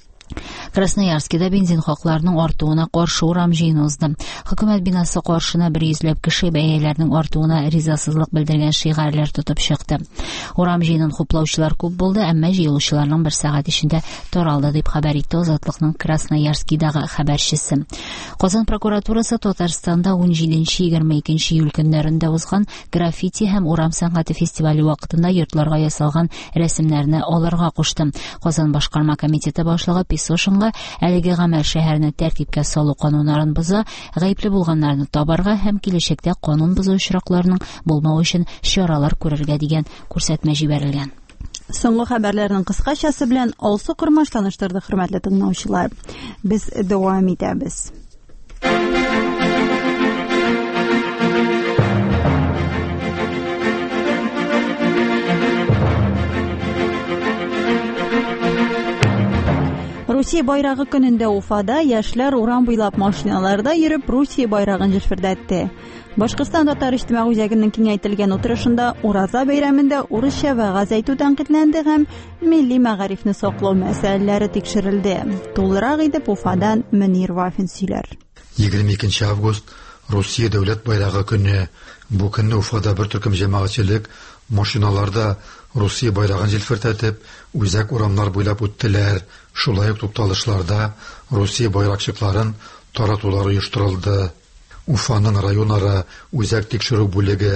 Красноярскида бензин хакларының артуына каршы урам җыены узды. Хөкүмәт бинасы каршына бер йөзләп кеше бәяләрнең артуына ризасызлык белдергән шигарлар тотып чыкты. Урам җыенын хуплаучылар күп булды, әмма җыелучыларның бер сәгать эчендә таралды дип хәбәр итте Азатлыкның Красноярскидагы хәбәрчесе. Казан прокуратурасы Татарстанда он җиденче - егерме икенче июль көннәрендә узган граффити һәм урам сәнгате фестивале вакытында йортларга ясалган рәсемнәрне алырга кушты. Казан башкарма комитеты башлыгы Песошинга әлеге гамәл шәһәрне тәртипкә салу кануннарын боза, гаепле булганнарны табарга һәм киләчәктә канун бозу очракларының булмау өчен чаралар күрергә дигән күрсәтмә җибәрелгән. Соңгы хәбәрләрнең кыскачасы белән Алсу Курмаш таныштырды, хөрмәтле тыңлаучылар. Без дәвам итәбез. Русия байрагы көнендә Уфада яшьләр урам буйлап машиналарда йөреп Русия байрагын җилфертәтте. Башкортстан татар иҗтимагый үзәгенең киңәйтелгән утырышында Ураза бәйрәмендә урысча вәгазь әйтү тәнкыйтьләнде һәм милли мәгарифне саклау мәсьәләләре тикшерелде. Тулырак итеп Уфадан Мөнир Вафин сөйләр. егерме икенче август Русия дәүләт байрагы көне. Бу көнне Уфада бер төркем җәмәгатьчелек машиналарда Русия байрагын җилфертәтеп, үзәк урамнар буйлап үттеләр. Шулай ук тукталышларда Русия байракчыкларын таратулар оештырылды. Уфаның районара үзәк тикшерү бүлеге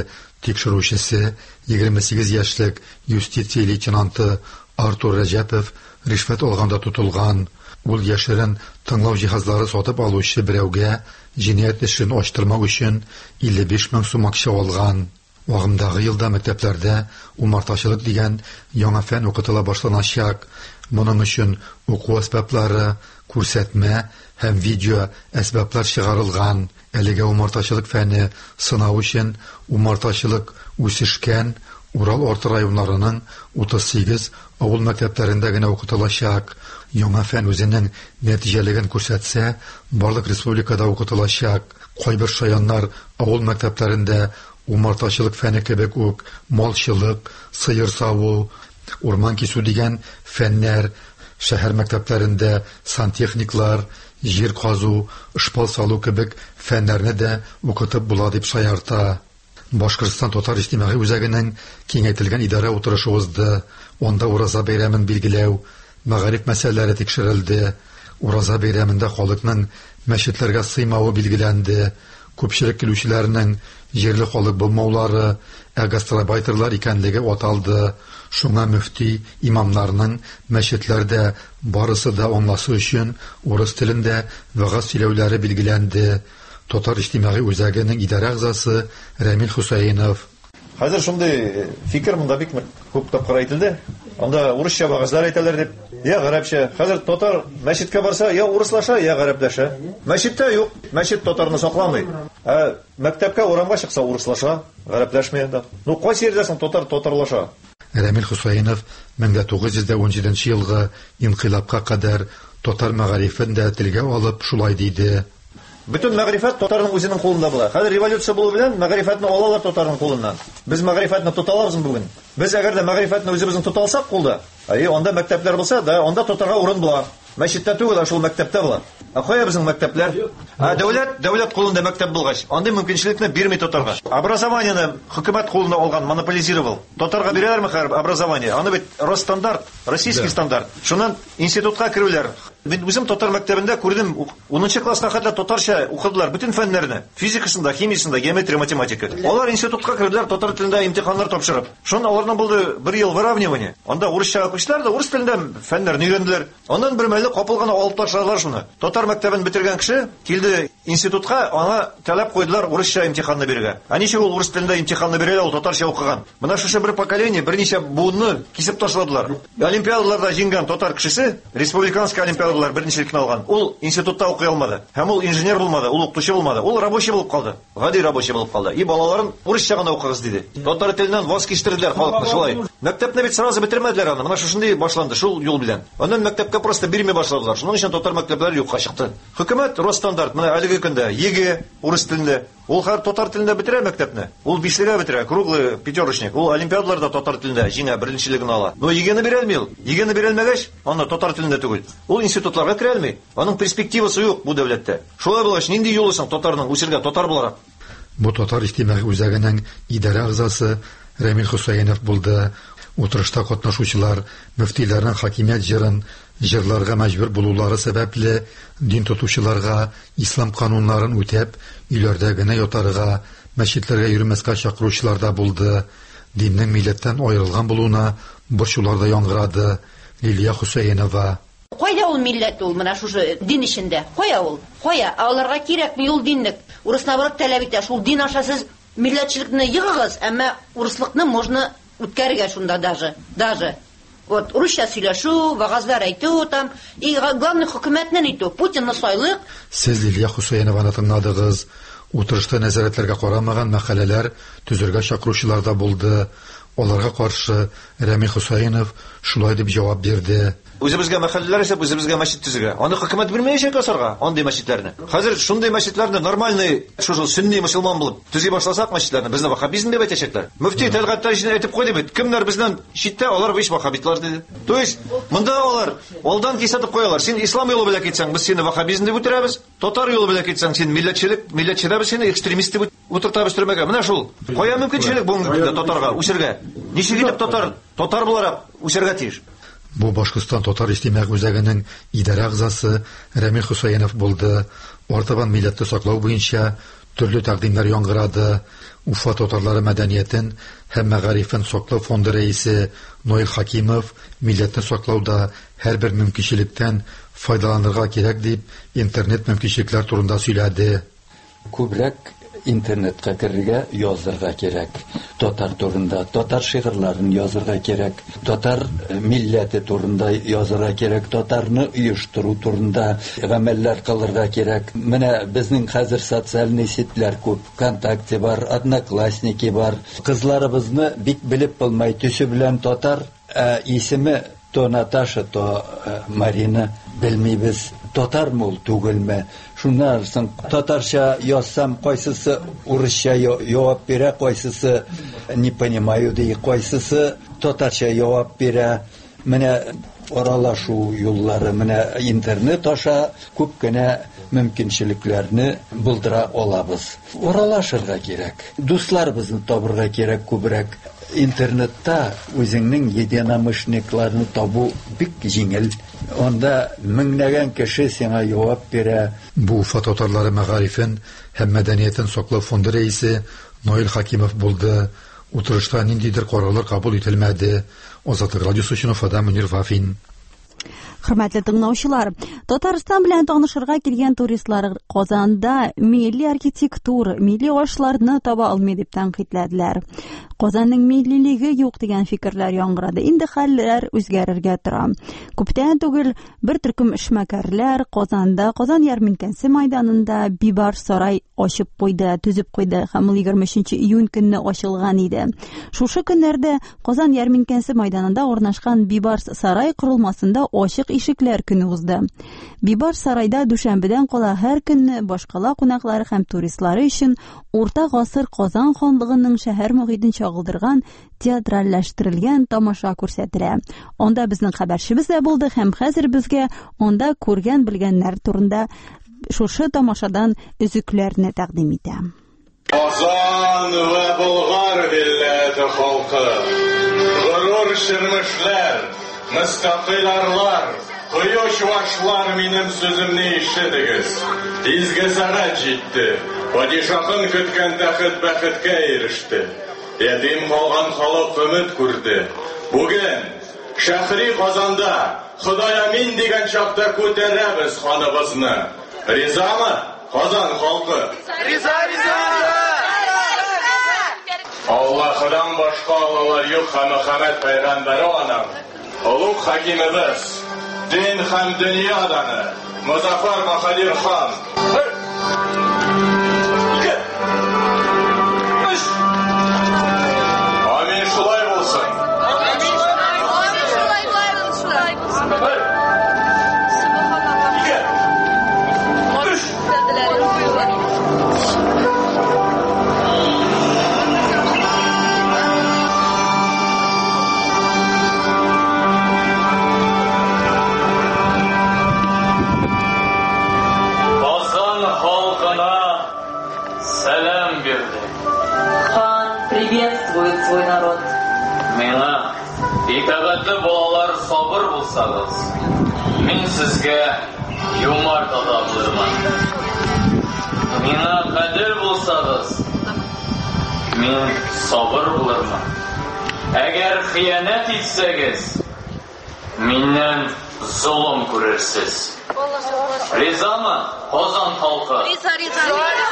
Тикшерүчесе егерме сигез яшьлек юстиция лейтенанты Артур Рәҗәпов ришвәт алганда тотылган. Ул яшерен тыңлау җиһазлары сатып алучы берәүгә җинаять эшен ачтырмау өчен илле биш мең сум акча алган. Агымдагы елда мәктәпләрдә умартачылык дигән яңа фән укытыла башланачак. Моның өчен уку әсбаплары, күрсәтмә һәм видео әсбаплар чыгарылган. Әлегә умартачылык фәне сынау өчен умартачылык үсешкән Урал Орта районнарының утыз сигез авыл мәктәпләрендә генә укытылачак. Яңа фән үзенең нәтиҗәлеген күрсәтсә, барлык республикада укытылачак. Кайбер шаяннар авыл мәктәпләрендә умартачылык фәне кебек үк малчылык, сыер саву, урман кисү дигән фәннәр, шәһәр мәктәпләрендә сантехниклар, җир казу, шпал салу кебек фәннәрне дә укытып була дип шаярта. Башкортстан татар иҗтимагый үзәгенең киңәйтелгән идарә утырышы узды. Онда ураза бәйрәмен билгеләү, мәгариф мәсьәләләре тикшерелде. Ураза бәйрәмендә халыкның мәчетләргә сыймавы билгеләнде. Күпчелек килүчеләрнең җирле халык булмаулары, ә гастарбайтерлар икәнлеге аталды. Шуңа мөфти имамнарның мәчетләрдә барысы да аңлашу өчен урыс телендә вәгазь сөйләүләре билгеләнде. Татар иҗтимагый үзәгенең идарә әгъзасы Рәмил Хусаинов. Хәзер шундый фикер монда бик күп тапкыр әйтелде. Анда урысча вәгазьләр әйтәләр дип, я гарәпчә. Хәзер татар мәчеткә барса, я урыслаша, я гарәпләшә. Мәчеттә юк, мәчет татарны сакламый. Ә мәктәпкә урамга чыкса урыслаша, гарәпләшмәй анда. Ну кайсы yerдә соң татар татарлаша? Рәмил Хусаинов мең тугыз йөз ун җиденче елгы инкыйлабка кадәр татар мәгарифен дә телгә алып шулай диде. Bütün мәгърифәт татарның үзенең кулында була. Хәзер революция булу белән мәгърифәтне алалар татарның кулыннан. Без мәгърифәтне тоталабыз бүген. Без әгәр дә мәгърифәтне үзебезнең тоталсак кулда, ай анда мәктәпләр булса да, анда татарга урын була. Мәчеттә түгел, шул мәктәптә була. Ә кая безнең мәктәпләр? Ә дәүләт, дәүләт кулында мәктәп булгач, андый мөмкинчелекне бирми татарга. Образованиене хөкүмәт кулында алган, монополизировал. Татарга бирәләрме хәзер образование? Аны бит Росстандарт, российский стандарт. Шуннан институтка керүләр. Мин үзем татар мәктәбендә күрдем, унынчы класска хәтле татарча укыдылар bütün фәннәрне. Физикасында, химиясында, геометрия, математика. Алар институтка керделәр, татар телендә имтиханнар тапшырып. Шуннан аларның булды бер ел выравнивание. Анда урысча укучылар да урыс телендә фәннәрне өйрәнделәр. Аннан бер мәле капыл гына алып ташлалар шуны. Татар мәктәбен бетергән кеше килде институтка, аңа таләп куйдылар урысча имтиханны бирергә. Ә ничек ул урыс телендә имтиханны бирә, ул татарча укыган. Менә шушы бер поколение берничә буынны кисеп ташладылар. Олимпиадаларда җиңгән татар кешесе республиканский олимпиадалар беренчелекне алган. Ул институтта укый алмады. Һәм ул инженер булмады, ул укытучы булмады. Ул рабочий булып калды. Гади рабочий булып калды. И балаларын урысча гына укыгыз диде. Татар теленнән ваз кичтерделәр халыкны шулай. Мәктәпне бит сразу бетермәделәр аны. Менә шушындый башланды шул юл белән. Аннан мәктәпкә просто бирми башладылар. Шуның өчен татар мәктәпләре юкка чыкты. Хөкүмәт Росстандарт менә әлеге көндә ЕГЭ урыс телендә. Ул һәр татар телендә бетерә мәктәпне. Ул бишлегә бетерә, круглый пятерочник. Ул олимпиадаларда татар телендә җиңә беренчелеген ала. Но ЕГЭне бирә алмый ул. ЕГЭне бирә алмагач, аны татар телендә түгел. Ул институтларга керә алмый. Аның перспективасы юк бу дәүләттә. Шулай булгач, нинди юлы соң татарның үсергә татар буларак? Бу татар иҗтимагый үзәгенең идарә әгъзасы Рәмил Хусаинов булды. Утырышта катнашучылар мөфтиләрнең хакимият җырын җырларга мәҗбүр булулары сәбәпле дин тотучыларга ислам кануннарын үтәп, өйләрдә генә ятарга, мәчетләргә йөрмәскә чакыручылар да булды. Диннең милләттән аерылган булуына борчулар да яңгырады. Лилия Хусаинова. Кая ул милләт ул менә шушы дин ичендә? Кая ул? Кая? Аларга кирәкми ул динлек. Урыс наоборот таләп итә, шул дин аша сез милләтчелекне йыгыгыз, әмма урыслыкны можно үткәргә шунда даже. Даже вот урысча сөйләшү, вагазлар әйтү там, и главный хөкүмәтнең итү, Путинны сайлык. Сез Лилия Хусаинованы тыңладыгыз. Утырышта нәзарәтләргә карамаган мәкаләләр төзергә чакыручылар да булды. Аларга каршы Рәмил Хусаинов шулай дип җавап бирде. Үзебезгә мәхәлләләр исәп, үзебезгә мәчет төзергә. Аны хөкүмәт бирмәячәк асарга, андый мәчетләрне. Хәзер шундый мәчетләрне нормальный, шушы сөнни мусульман булып төзи башласак мәчетләрне, безне ваххабизм дип әйтәчәкләр. Мөфти Тәлгать Таҗин әйтеп куйды бит, кемнәр безнең читтә, алар биш ваххабитлар диде. То есть, монда алар алдан кисәтеп куялар. Син ислам юлы белән китсәң, без сине ваххабизм дип үтерәбез. Татар юлы белән китсәң, син милләтчелек, милләтчеләр без сине экстремист дип утыртабыз төрмәгә. Менә шул. Кая мөмкинчелек бүгенге көндә татарга үсергә? Ничек итеп татар, татар буларак үсергә тиеш? Бу Башкортстан татар иҗтимагый үзәгенең идарә әгъзасы Рәмил Хусаинов булды. Артабан милләтне саклау буенча төрле тәкъдимнәр яңгырады. Уфа татарлары мәдәниятен һәм мәгарифен саклау фонды рәисе Ноил Хакимов милләтне саклауда һәрбер мөмкинчелектән файдаланырга кирәк дип интернет мөмкинчелекләр турында сөйләде. Күбрәк интернетка керергә, язырга кирәк. Татар турында, татар шигырьләрен язырга кирәк. Татар милләте турында язырга кирәк. Татарны оештыру турында гамәлләр кылырга кирәк. Менә безнең хәзер социаль сетләр күп. ВКонтакте бар, Одноклассники бар. Кызларыбызны бик белеп булмай, төсе белән татар, ә исеме то Наташа, то Марина белмибез. Татармы ул түгелме? Шуннан соң татарча язсам, кайсысы урысча җавап бирә, кайсысы не понимаю ди, кайсысы татарча җавап бирә. Менә аралашу юллары, менә интернет аша күп кенә мөмкинчелекләрне булдыра алабыз. Аралашырга кирәк. Дусларыбызны табырга кирәк күбрәк. Интернетта үзеңнең единомышленникларны табу бик җиңел. Онда меңнәгән кеше сиңа җавап бирә. Бу Уфа татарлары мәгарифен һәм мәдәниятен саклау фонды рәисе Ноил Хакимов булды. Утырышта ниндидер карарлар кабул ителмәде. Азатлык радиосы өчен Уфада Мөнир Вафин. Хөрмәтле тыңлаучылар, Татарстан белән танышырга килгән туристлар Казанда милли архитектура, милли ашларны таба алмый дип тәнкыйтьләделәр. Казанның миллилеге юк дигән фикерләр яңгырады. Инде хәлләр үзгәрергә тора. Күптән түгел бер төркем эшмәкәрләр Казанда, Казан ярминкәсе мәйданында Бибар сарай ачып куйды, төзеп куйды һәм ул егерме өченче июнь көнне ачылган иде. Шушы көннәрдә Казан ярминкәсе мәйданында урнашкан Бибар сарай корылмасында ачык ишекләр көне узды. Бибар сарайда дүшәмбедән кала һәр көнне башкала кунаклары һәм туристлары өчен урта гасыр Казан ханлыгының шәһәр мөхитен чагылдырган театральләштерелгән тамаша күрсәтелә. Анда безнең хәбәрчебез дә булды һәм хәзер безгә анда күргән белгәннәр турында шушы тамашадан өзекләрне тәкъдим итә. Казан ва Болгар милләте халкы, горур ширмешләр, мөстәкыйларлар, кояш вашлар, минем сүземне ишетегез. Изге сәгать җитте. Падишаһын көткән тәхет бәхеткә иреште. Ятим калган халык өмет күрде. Бүген шәһри Казанда Ходай амин дигән чакта күтәрәбез ханыбызны. Ризамы, Казан халкы? Риза, риза! Аллаһыдан башка аллалар юк һәм Мөхәммәд пәйгамбәре анам. Улуг хакимыбыз, дин һәм дөнья аданы, Музафар Махадир хан. Амин, шулай булсын. Приветствует свой народ. Миңа итәгатьле балалар сабыр булсагыз, мин сезгә юмарт ата булырмын. Миңа кадер булсагыз, мин сабыр булырмын. Әгәр хыянат итсәгез, миннән зулым күрерсез. Ризамы, Казан халкы? Риза, риза.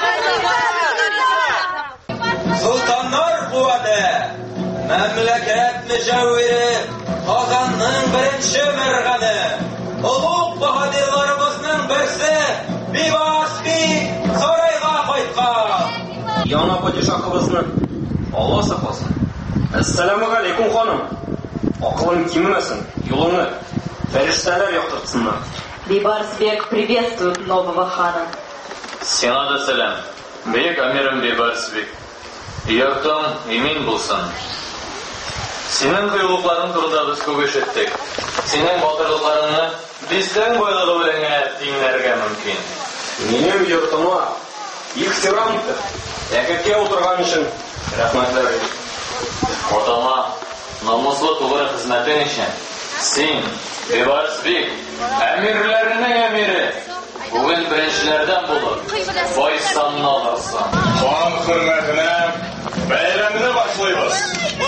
Султаннар куады, мәмләкәт мөҗәвире, Казанның беренче мәргәне, улуг баһадирларыбызның берсе Бибарский сарайга кайткан. Яңа падишаһыбызны Алла сакласын. Ассаламу алейкум, ханым. Акылың кимемәсен, юлыңны фәрештәләр яктыртсыннар. Бибарсбек приветствует нового хана. Сиңа да сәлам. Бөек амирым Бибарсбек. Йортың имин булсын. Синең кыйлыкларың турында без күп ишеттек. Синең батырлыкларыңны безнең байлыгы белән генә тиңләргә мөмкин. Минем йортыма ихтирам итеп, тәкәткә утырган өчен рәхмәтләр. Атама намуслы тугры хезмәтең өчен син Бибарсбек, әмирләрнең әмире, бүген беренчеләрдән булып, бай санны алырсың. Хан хөрмәтенә бәйрәмне башлыйбыз.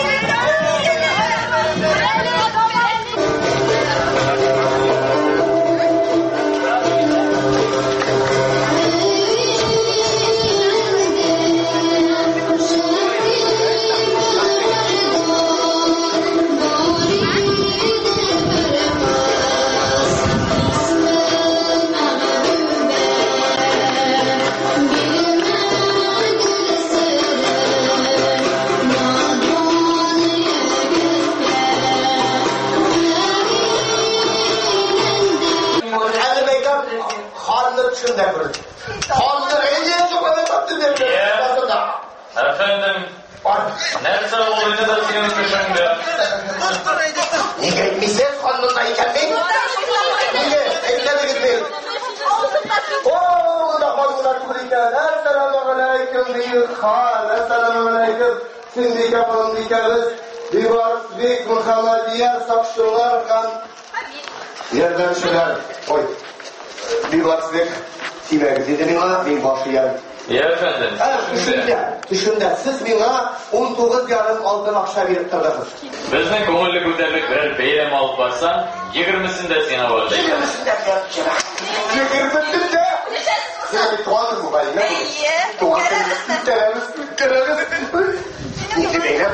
Efendim, nerede oyunu da senin köşende? Niye gitmişsin? Kanundayken mi? Niye? Eline de gitmeyin. Ooo, da kanunlar kuruyken. Esselamu aleyküm büyük hal. Esselamu aleyküm. Şimdi yapalım dikeriz. Bir var, büyük mırkala diğer sakşılar kan. Yerden şüler. Oy. Bir var, büyük. Siber dedim ha, bir başlayan. Ya efendim. Evet, düşünde, düşünde. Siz bana on dokuz yarım altın akşa verip tırdınız. Bizning ko'ngilli ko'tarlik birer bayram olib borsan, yigirmasida seni bo'ldi. yigirmasida yigirmasida Sen bir tuğatır mı bayram? Tuğatır mı? Terörist, terörist. Neyse bayram.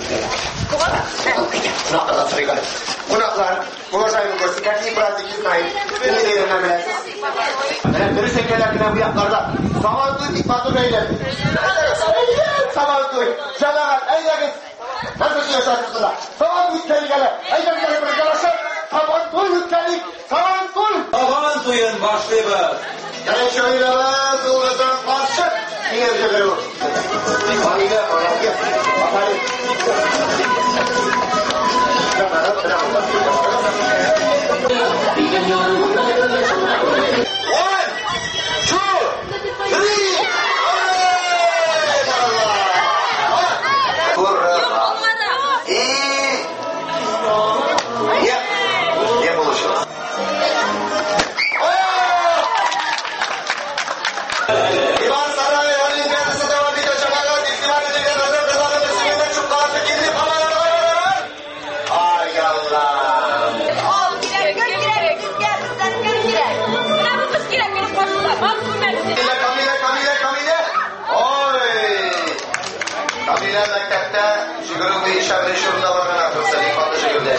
Kulaklar sırayla. Kulaklar, Muğaşay'ın gösterdiği pratik İsmail. Beni de yerine Ben bir sekelerine bu yaklarda Samantuy diktatör eyler. Samantuy, Canagat, Eyleriz. Nasıl yaşarsınız da? Samantuy tehlikeli. Eyleriz bir arkadaşlar. Samantuy ülkelik. Samantuy. Sabantuy'un başlığı. Yani şöyle lan, doğrudan karşı. Niye bir şey veriyor? Haliyle, haliyle. Bakalım. Mektepte şükürün bir işareti şurunda var ben arkadaşlar. İfade şekilde.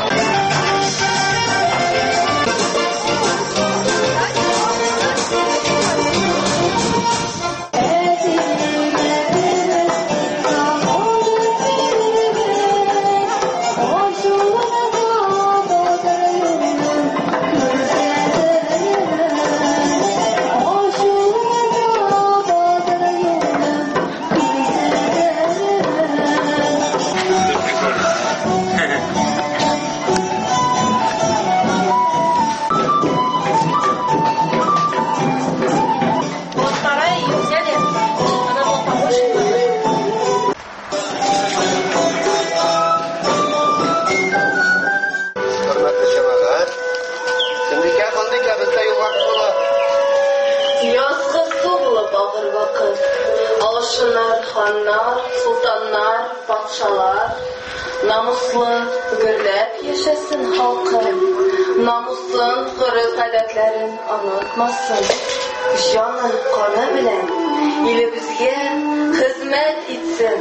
Hanlar, sultanlar, patşalar, namuslu gürlep yaşasın halkım, namusun kırık adetlerin anlatmasın, canı kanı bilen ilibizge hizmet etsin.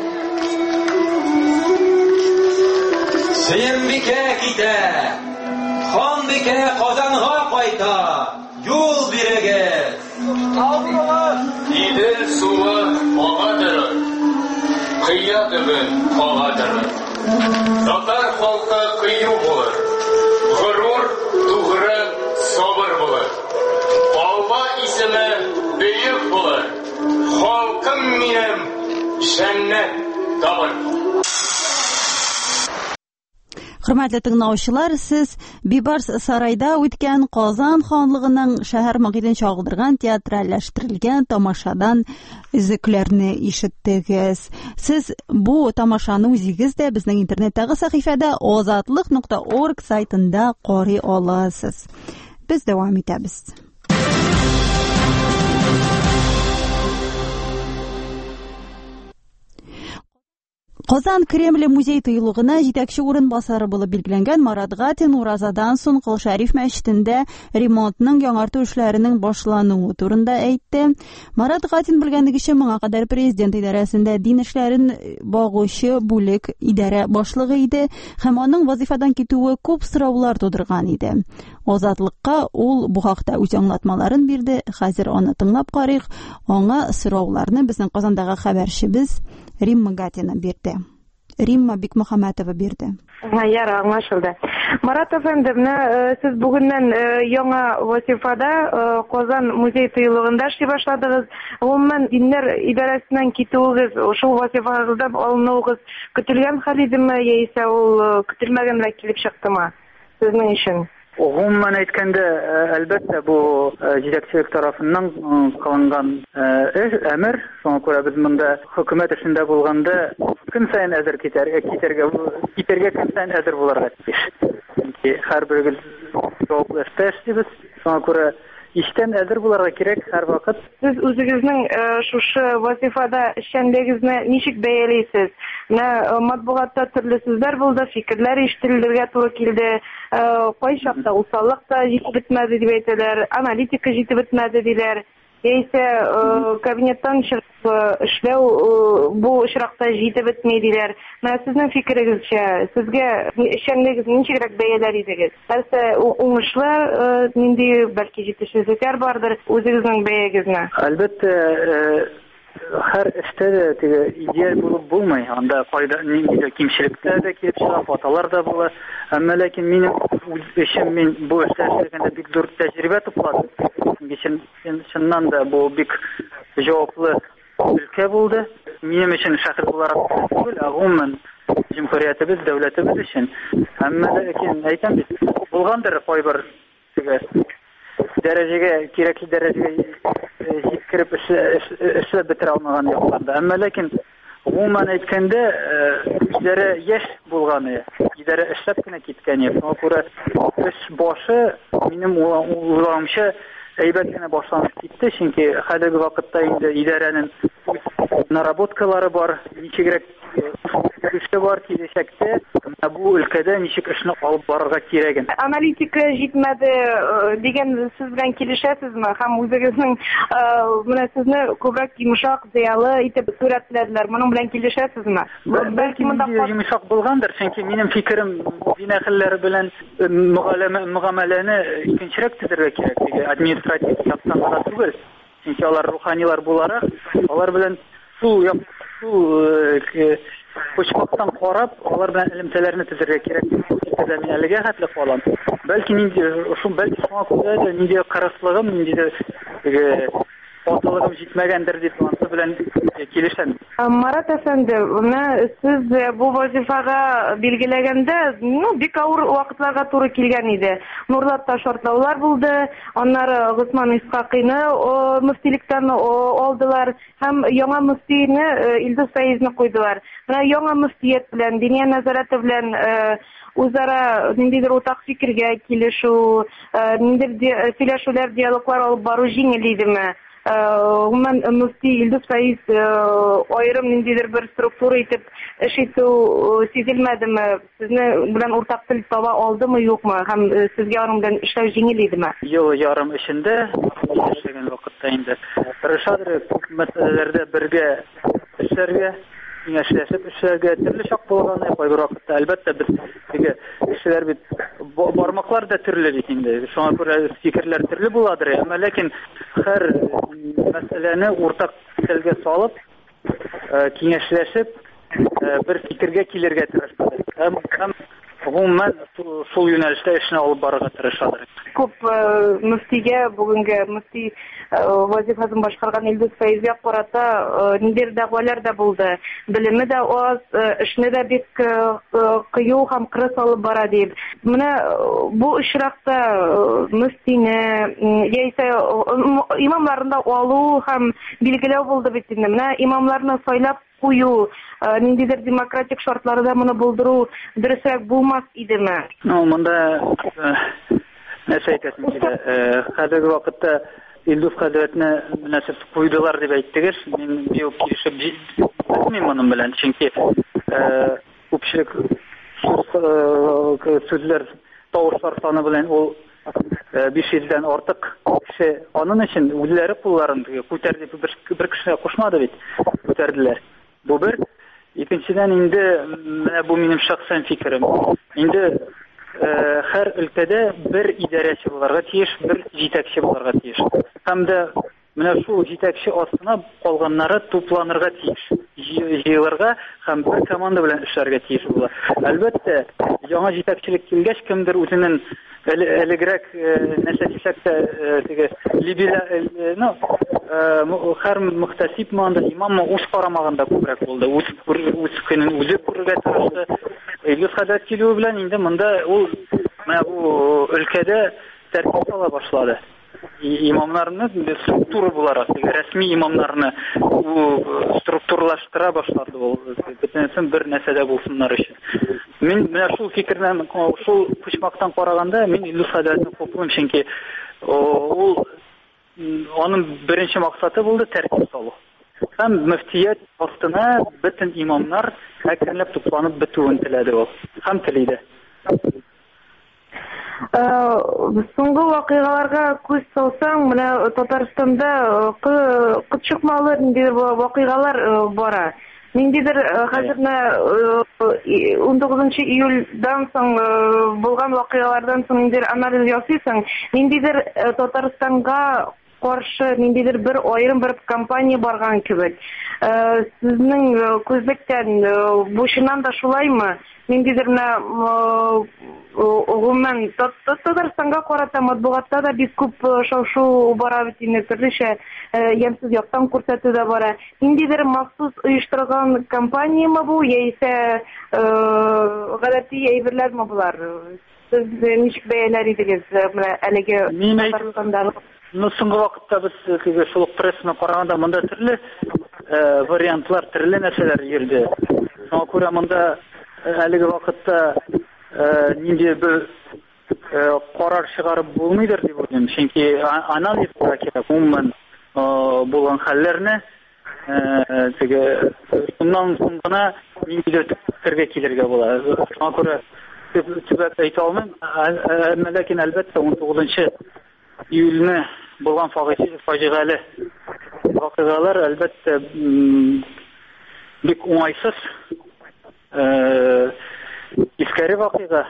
Suyunbike gide, Xonbike Qozonga qayta, yo'l berigiz. Idil suvi og'adir, qiya dibin og'adir. Tatar xalqi qiyu bo'lur, g'urur, to'g'ri, sabr bo'lur. Alloh ismi buyuk bo'lur, xalqim menim jannat tabir. Hörmәтле тыңлаучылар, сез Бибарс сарайда үткән Казан ханлыгының шәһәр мәгъиден чагылдырган театральләштерелгән тамашадан үзекләрне ишеттегез. Сез бу тамашаны үзегез дә безнең интернеттагы сәхифәдә озатлык нокта орг сайтында карый аласыз. Без дәвам итәбез. Казан Кремле музей тыюлыгына җитәкче урынбасары булып билгеләнгән Марат Гатин уразадан соң Кол Шәриф мәчетендә ремонтның яңарту эшләренең башлануы турында әйтте. Марат Гатин белгәнлегечә моңа кадәр президент идарәсендә дин эшләрен багучы бүлек идарә башлыгы иде һәм аның вазифадан китүе күп сораулар тудырган иде. Азатлыкка ул бу хакта үз аңлатмаларын бирде. Хәзер аны тыңлап карыйк. Аңа сорауларны безнең Казандагы хәбәрчебез Римма Гатина бирде. Римма Бикмөхәмәтова бирде. Яра, аңлашылды. Марат әфәнде, менә сез бүгеннән яңа вазифада Казан музей тыюлыгында эшли башладыгыз. Гомумән диннәр идарәсеннән китүегез, шул вазифагыздан алынуыгыз көтелгән хәл идеме, яисә ул көтелмәгәндә килеп чыктымы сезнең өчен? Гомумән әйткәндә, әлбәттә, бу җитәкчелек тарафыннан кылынган әмер, шуңа күрә без монда хөкүмәт эшендә булганда көн сайын әзер китәргә, китәргә, китәргә көн сайын әзер булырга тиеш. Чөнки һәрберегез җаваплы эштә эшлибез, шуңа күрә иштән әзер булырга кирәк һәр вакыт. Сез үзегезнең шушы вазифада эшчәнлегегезне ничек бәялисез? Менә матбугатта төрле сүзләр булды, фикерләр ишетелергә туры килде. Кай чакта усаллык та җитеп бетмәде дип әйтәләр, аналитика җитеп бетмәде диләр. Яисә кабинеттан чыгып эшләү бу очракта җитеп бетми диләр. Менә сезнең фикерегезчә, сезгә эшчәнлегегезне ничегрәк бәяләр идегез? Нәрсә уңышлы, нинди бәлки җитешсезлекләр бардыр үзегезнең бәягезне? Әлбәттә, һәр эштә дә теге идеаль булып булмый. Анда кайда нинди кимчелекләр дә килеп чыга, хаталар да була. Әмма ләкин минем эшем, мин бу эштә эшләгәндә бик зур тәҗрибә тупладым. Чыннан да бу бик җаваплы өлкә булды. Минем өчен шәхес буларак түгел, ә гомумән җәмгыятебез, дәүләтебез өчен. Әмма ләкин әйтәм бит, булгандыр кайбер теге дәрәҗәгә, кирәкле дәрәҗәгә җиткереп эшләп бетерә алмаган якларда. Әмма ләкин гомумән әйткәндә, идарә яшь булганы, идарә эшләп кенә киткән. Шуңа күрә эш башы минем уйламча әйбәт кенә башланып китте, чөнки хәзерге вакытта инде идарәнең наработкалары бар, ничегрәк эше бар киләчәктә, бу өлкәдә ничек эшне алып барырга кирәген. Аналитика җитмәде дигән сүз белән килешәсезме? Һәм үзегезнең менә сезне күбрәк йомшак, зыялы итеп сурәтләделәр. Моның белән килешәсезме? Бәлки монда йомшак булгандыр, чөнки минем фикерем дин әһелләре белән мөгамәләне икенчерәк төзергә кирәк, диге административ яктан гына түгел. Чөнки алар руханилар буларак, алар белән шул почмактан карап, алар белән элемтәләрне төзергә кирәк. Дип мин әлегә хәтле калам. Бәлки нинди шул бәлки шуңа күрә дә нинди кырыслыгым, нинди теге фаталыгым җитмәгәндер дип ансы белән килешәм. Марат әфәнде, менә сез бу вазифага билгеләгәндә, ну, бик авыр вакытларга туры килгән иде. Нурлатта шартлаулар булды, аннары Госман Исхакыйны мөфтилектән алдылар һәм яңа мөфтине Илдус Фәйзне куйдылар. Менә яңа мөфтият белән, диния нәзарәте белән үзара ниндидер уртак фикергә килешү, ниндидер сөйләшүләр, диалоглар алып бару җиңел идеме? Гомумән мөфти Илдус Фәйз аерым ниндидер бер структура итеп эш итү сизелмәдеме? Сезне белән уртак тел таба алдымы, юкмы? Һәм сезгә аның белән эшләү җиңел идеме? Ел ярым эшендә эшләгән вакытта инде тырышадыр күп мәсьәләләрдә бергә эшләргә, киңәшләшеп эшләргә, төрле чак булган, кайбер вакытта әлбәттә без теге эшләр бит бармаклар да төрле бит инде. Шуңа күрә фикерләр төрле буладыр, әмма ләкин һәр мәсьәләне уртак телгә салып, киңәшләшеп бер фикергә килергә тырышабыз. Һәм гомумән шул юнәлештә эшне алып барырга тырышабыз. Күп мөфтигә, бүгенге мөфти вазифасын башкарган Илдус Фәйзгә карата ниндидер дәгъвалар да булды. Белеме дә аз, эшне дә бик кыю һәм кырыс алып бара дип. Менә бу очракта мөфтине, яисә имамларны алу һәм билгеләү булды бит инде. Менә имамларны сайлап кую, ниндидер демократик шартлары да моны булдыру дөресрәк булмас идеме? Ну, монда нәрсә әйтәсем килә. Хәзерге вакытта Илдус хәзрәтне мөнәсәбәт куйдылар дип әйттегез. Мин юк килешеп белмим моның белән, чөнки күпчелек сүзләр тавышлар саны белән ул биш йөздән артык кеше аның өчен үзләре кулларын күтәрде, бер кеше кушмады бит, күтәрделәр. Бу бер. Икенчедән инде менә бу минем шәхсән фикерем. Инде һәр өлкәдә бер идарәче булырга тиеш, бер җитәкче булырга тиеш. Һәм дә менә шул җитәкче астына калганнары тупланырга тиеш, җыелырга һәм бер команда белән эшләргә тиеш була. Әлбәттә, яңа җитәкчелек килгәч, кемдер үзенең элегрәк нәрсә дисәк тә теге либераль, ну, һәр мөхтәсиб манда имамы үз карамагында күбрәк булды. Үз үз көнен үзе күрергә тырышты. Илгиз хәзрәт килүе белән инде монда ул менә бу өлкәдә тәртип сала башлады. Имамнарны структура буларак, рәсми имамнарны структуралаштыра башлады ул. Бөтенесен бер нәрсәдә булсыннар өчен. Мин менә шул фикердән, шул почмактан караганда, мин Илгиз хәзрәтне хуплыйм, чөнки ул аның беренче максаты булды тәртип салу. Һәм мөфтият астына бөтен имамнар әкренләп тупланып бетүен теләде ул. Һәм теләде. Соңгы вакыйгаларга күз салсаң, менә Татарстанда кытчыкмалы ниндидер вакыйгалар бара. Ниндидер хәзерне он тугызынчы июльдән соң булган вакыйгалардан соң ниндидер анализ ясыйсың, ниндидер Татарстанга каршы ниндидер бер аерым бер кампания барган кебек. Сезнең күзлектән бу чыннан да шулаймы? Ниндидер гомумән Татарстанга карата матбугатта да бик күп шау-шу бара бит инде, төрлечә ямьсез яктан күрсәтү дә бара. Ниндидер махсус оештырган кампаниямы бу, яисә гадәти әйберләрме булар? Сез ничек бәяләр идегез менә әлеге Татарстандагы? Ну, соңгы вакытта без теге шул прессаны караганда монда төрле вариантлар, төрле нәрсәләр йөрде. Шуңа күрә монда әлеге вакытта нинди бер карар чыгарып булмыйдыр дип уйлыйм. Чөнки анализ кирәк, гомумән булган хәлләрне теге шуннан соң гына ниндидер фикергә килергә була. Шуңа күрә төбәк әйтә алмыйм, ләкин әлбәттә он тугызынчы июльне булган фаҗигале вакыйгалар әлбәттә бик уңайсыз, искәре вакыйга.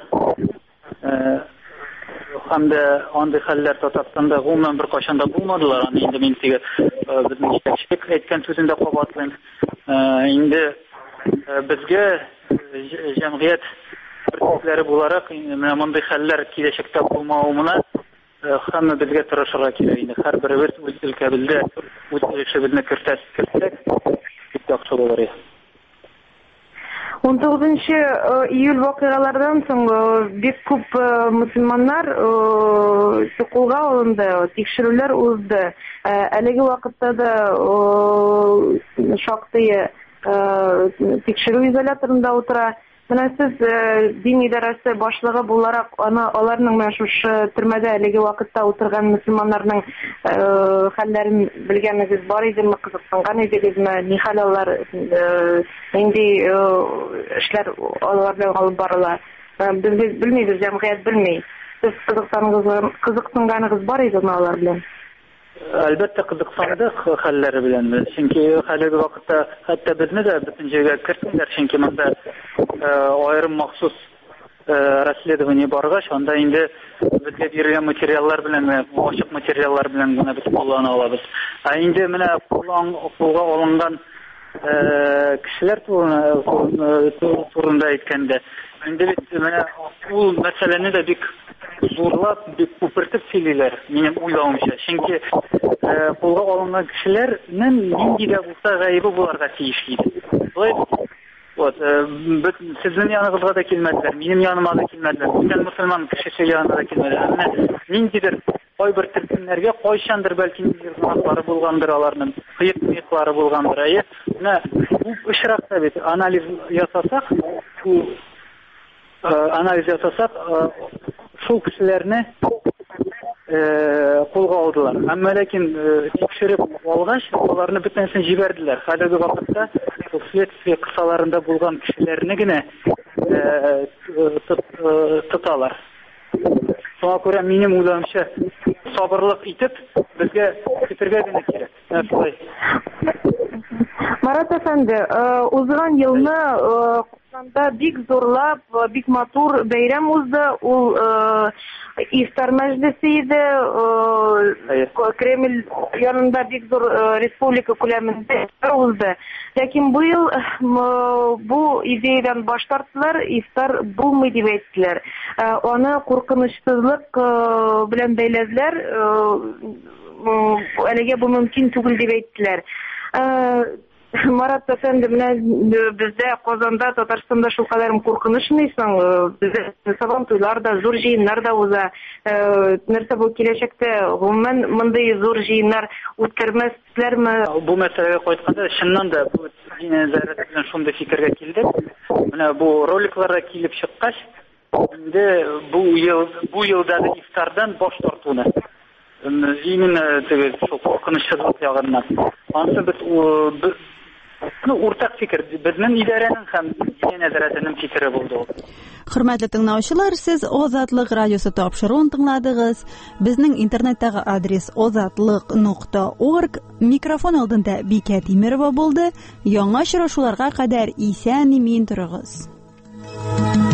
Һәм дә андый хәлләр Татарстанда гомумән бер кайчан да булмадылар. Аны инде мин теге безнең җитәкчелек әйткән сүзендә кабатлыйм. Инде безгә җәмгыять берсезләре буларак менә мондый хәлләр киләчәктә булмавына һәммә безгә тырышырга кирәк инде. Һәрберебез үз өлкәбездә үз эшебезне кертәсек, бик яхшы булыр. он тугызынчы июль вакыйгалардан соң бик күп мөселманнар кулга алынды, тикшерүләр узды. Әлеге вакытта да шактый тикшерү изоляторында утыра. Менә сез дин идарәсе башлыгы буларак, аны аларның менә шушы төрмәдә әлеге вакытта утырган мөселманнарның хәлләрен белгәнегез бар идеме, кызыксынган идегезме? Ни хәл алар, нинди эшләр алар белән алып барыла? Без белмибез, җәмгыять белми. Сез кызыксынганыгыз бар идеме алар белән? Әлбәттә кызыксандык хәлләре белән. Чөнки әлеге вакытта хәтта безне дә бөтен җиргә кертмиләр, чөнки монда аерым махсус расследование баргач, анда инде безгә бирелгән материаллар белән, ачык материаллар белән генә без куллана алабыз. Ә инде менә кулга алынган кешеләр турында әйткәндә, инде бит менә ул мәсьәләне дә бик зурлап, бик күпертеп сөйлиләр, минем уйлавымча. Чөнки кулга алынган кешеләрнең нинди дә булса гаебе буларга тиеш иде. Вот, сезнең яныгызга да килмәделәр, минем яныма да килмәделәр, бүтән мөселман кешесе янына да килмәделәр. Менә ниндидер кайбер төркемнәргә кайчандыр бәлки гынаһлары булгандыр, аларның кыек-мыеклары булгандыр. Әйе, менә бу очракта бит анализ ясасак, бу анализ ясасак, шул кешеләрне кулга алдылар. Әмма ләкин тикшереп алгач, аларны бөтенсен җибәрделәр. Хәзерге вакытта следствие кысаларында булган кешеләрне генә тоталар. Шуңа күрә минем уйлавымча сабырлык итеп безгә көтәргә генә кирәк. Шулай. Марат әфәнде, узган елны Казанда бик зурлап, бик матур бәйрәм узды. Ул ифтар мәҗлесе иде. Кремль янында бик зур республика күләмендә узды. Ләкин бу ел бу идеядан баш тарттылар, ифтар булмый дип әйттеләр. Аны куркынычсызлык белән бәйләделәр. Әлегә бу мөмкин түгел дип әйттеләр. Марат әфәнде, менә бездә Казанда, Татарстанда шулкадәр куркынычныйсың, бездә сабан туйлар да, зур җыеннар да уза. Нәрсә бу киләчәктә гомумән мондый зур җыеннар үткәрмәсләрме? Бу мәсьәләгә кайтканда, чыннан да бу нәзарәт белән шундый фикергә килдек. Менә бу роликларга килеп чыккач, инде бу ел бу елдагы ифтардан баш тартуны. Именно теге шул куркынычсызлык ягыннан. Ансы без Ну, уртак фикер, безнең идарәнең һәм дини нәзарәтенең фикере булды ул. Хөрмәтле тыңлаучылар, сез Азатлык радиосы тапшыруын тыңладыгыз. Безнең интернеттагы адрес азатлык нокта орг. Микрофон алдында Бикә Тимерова булды. Яңа очрашуларга кадәр исән-имин торыгыз.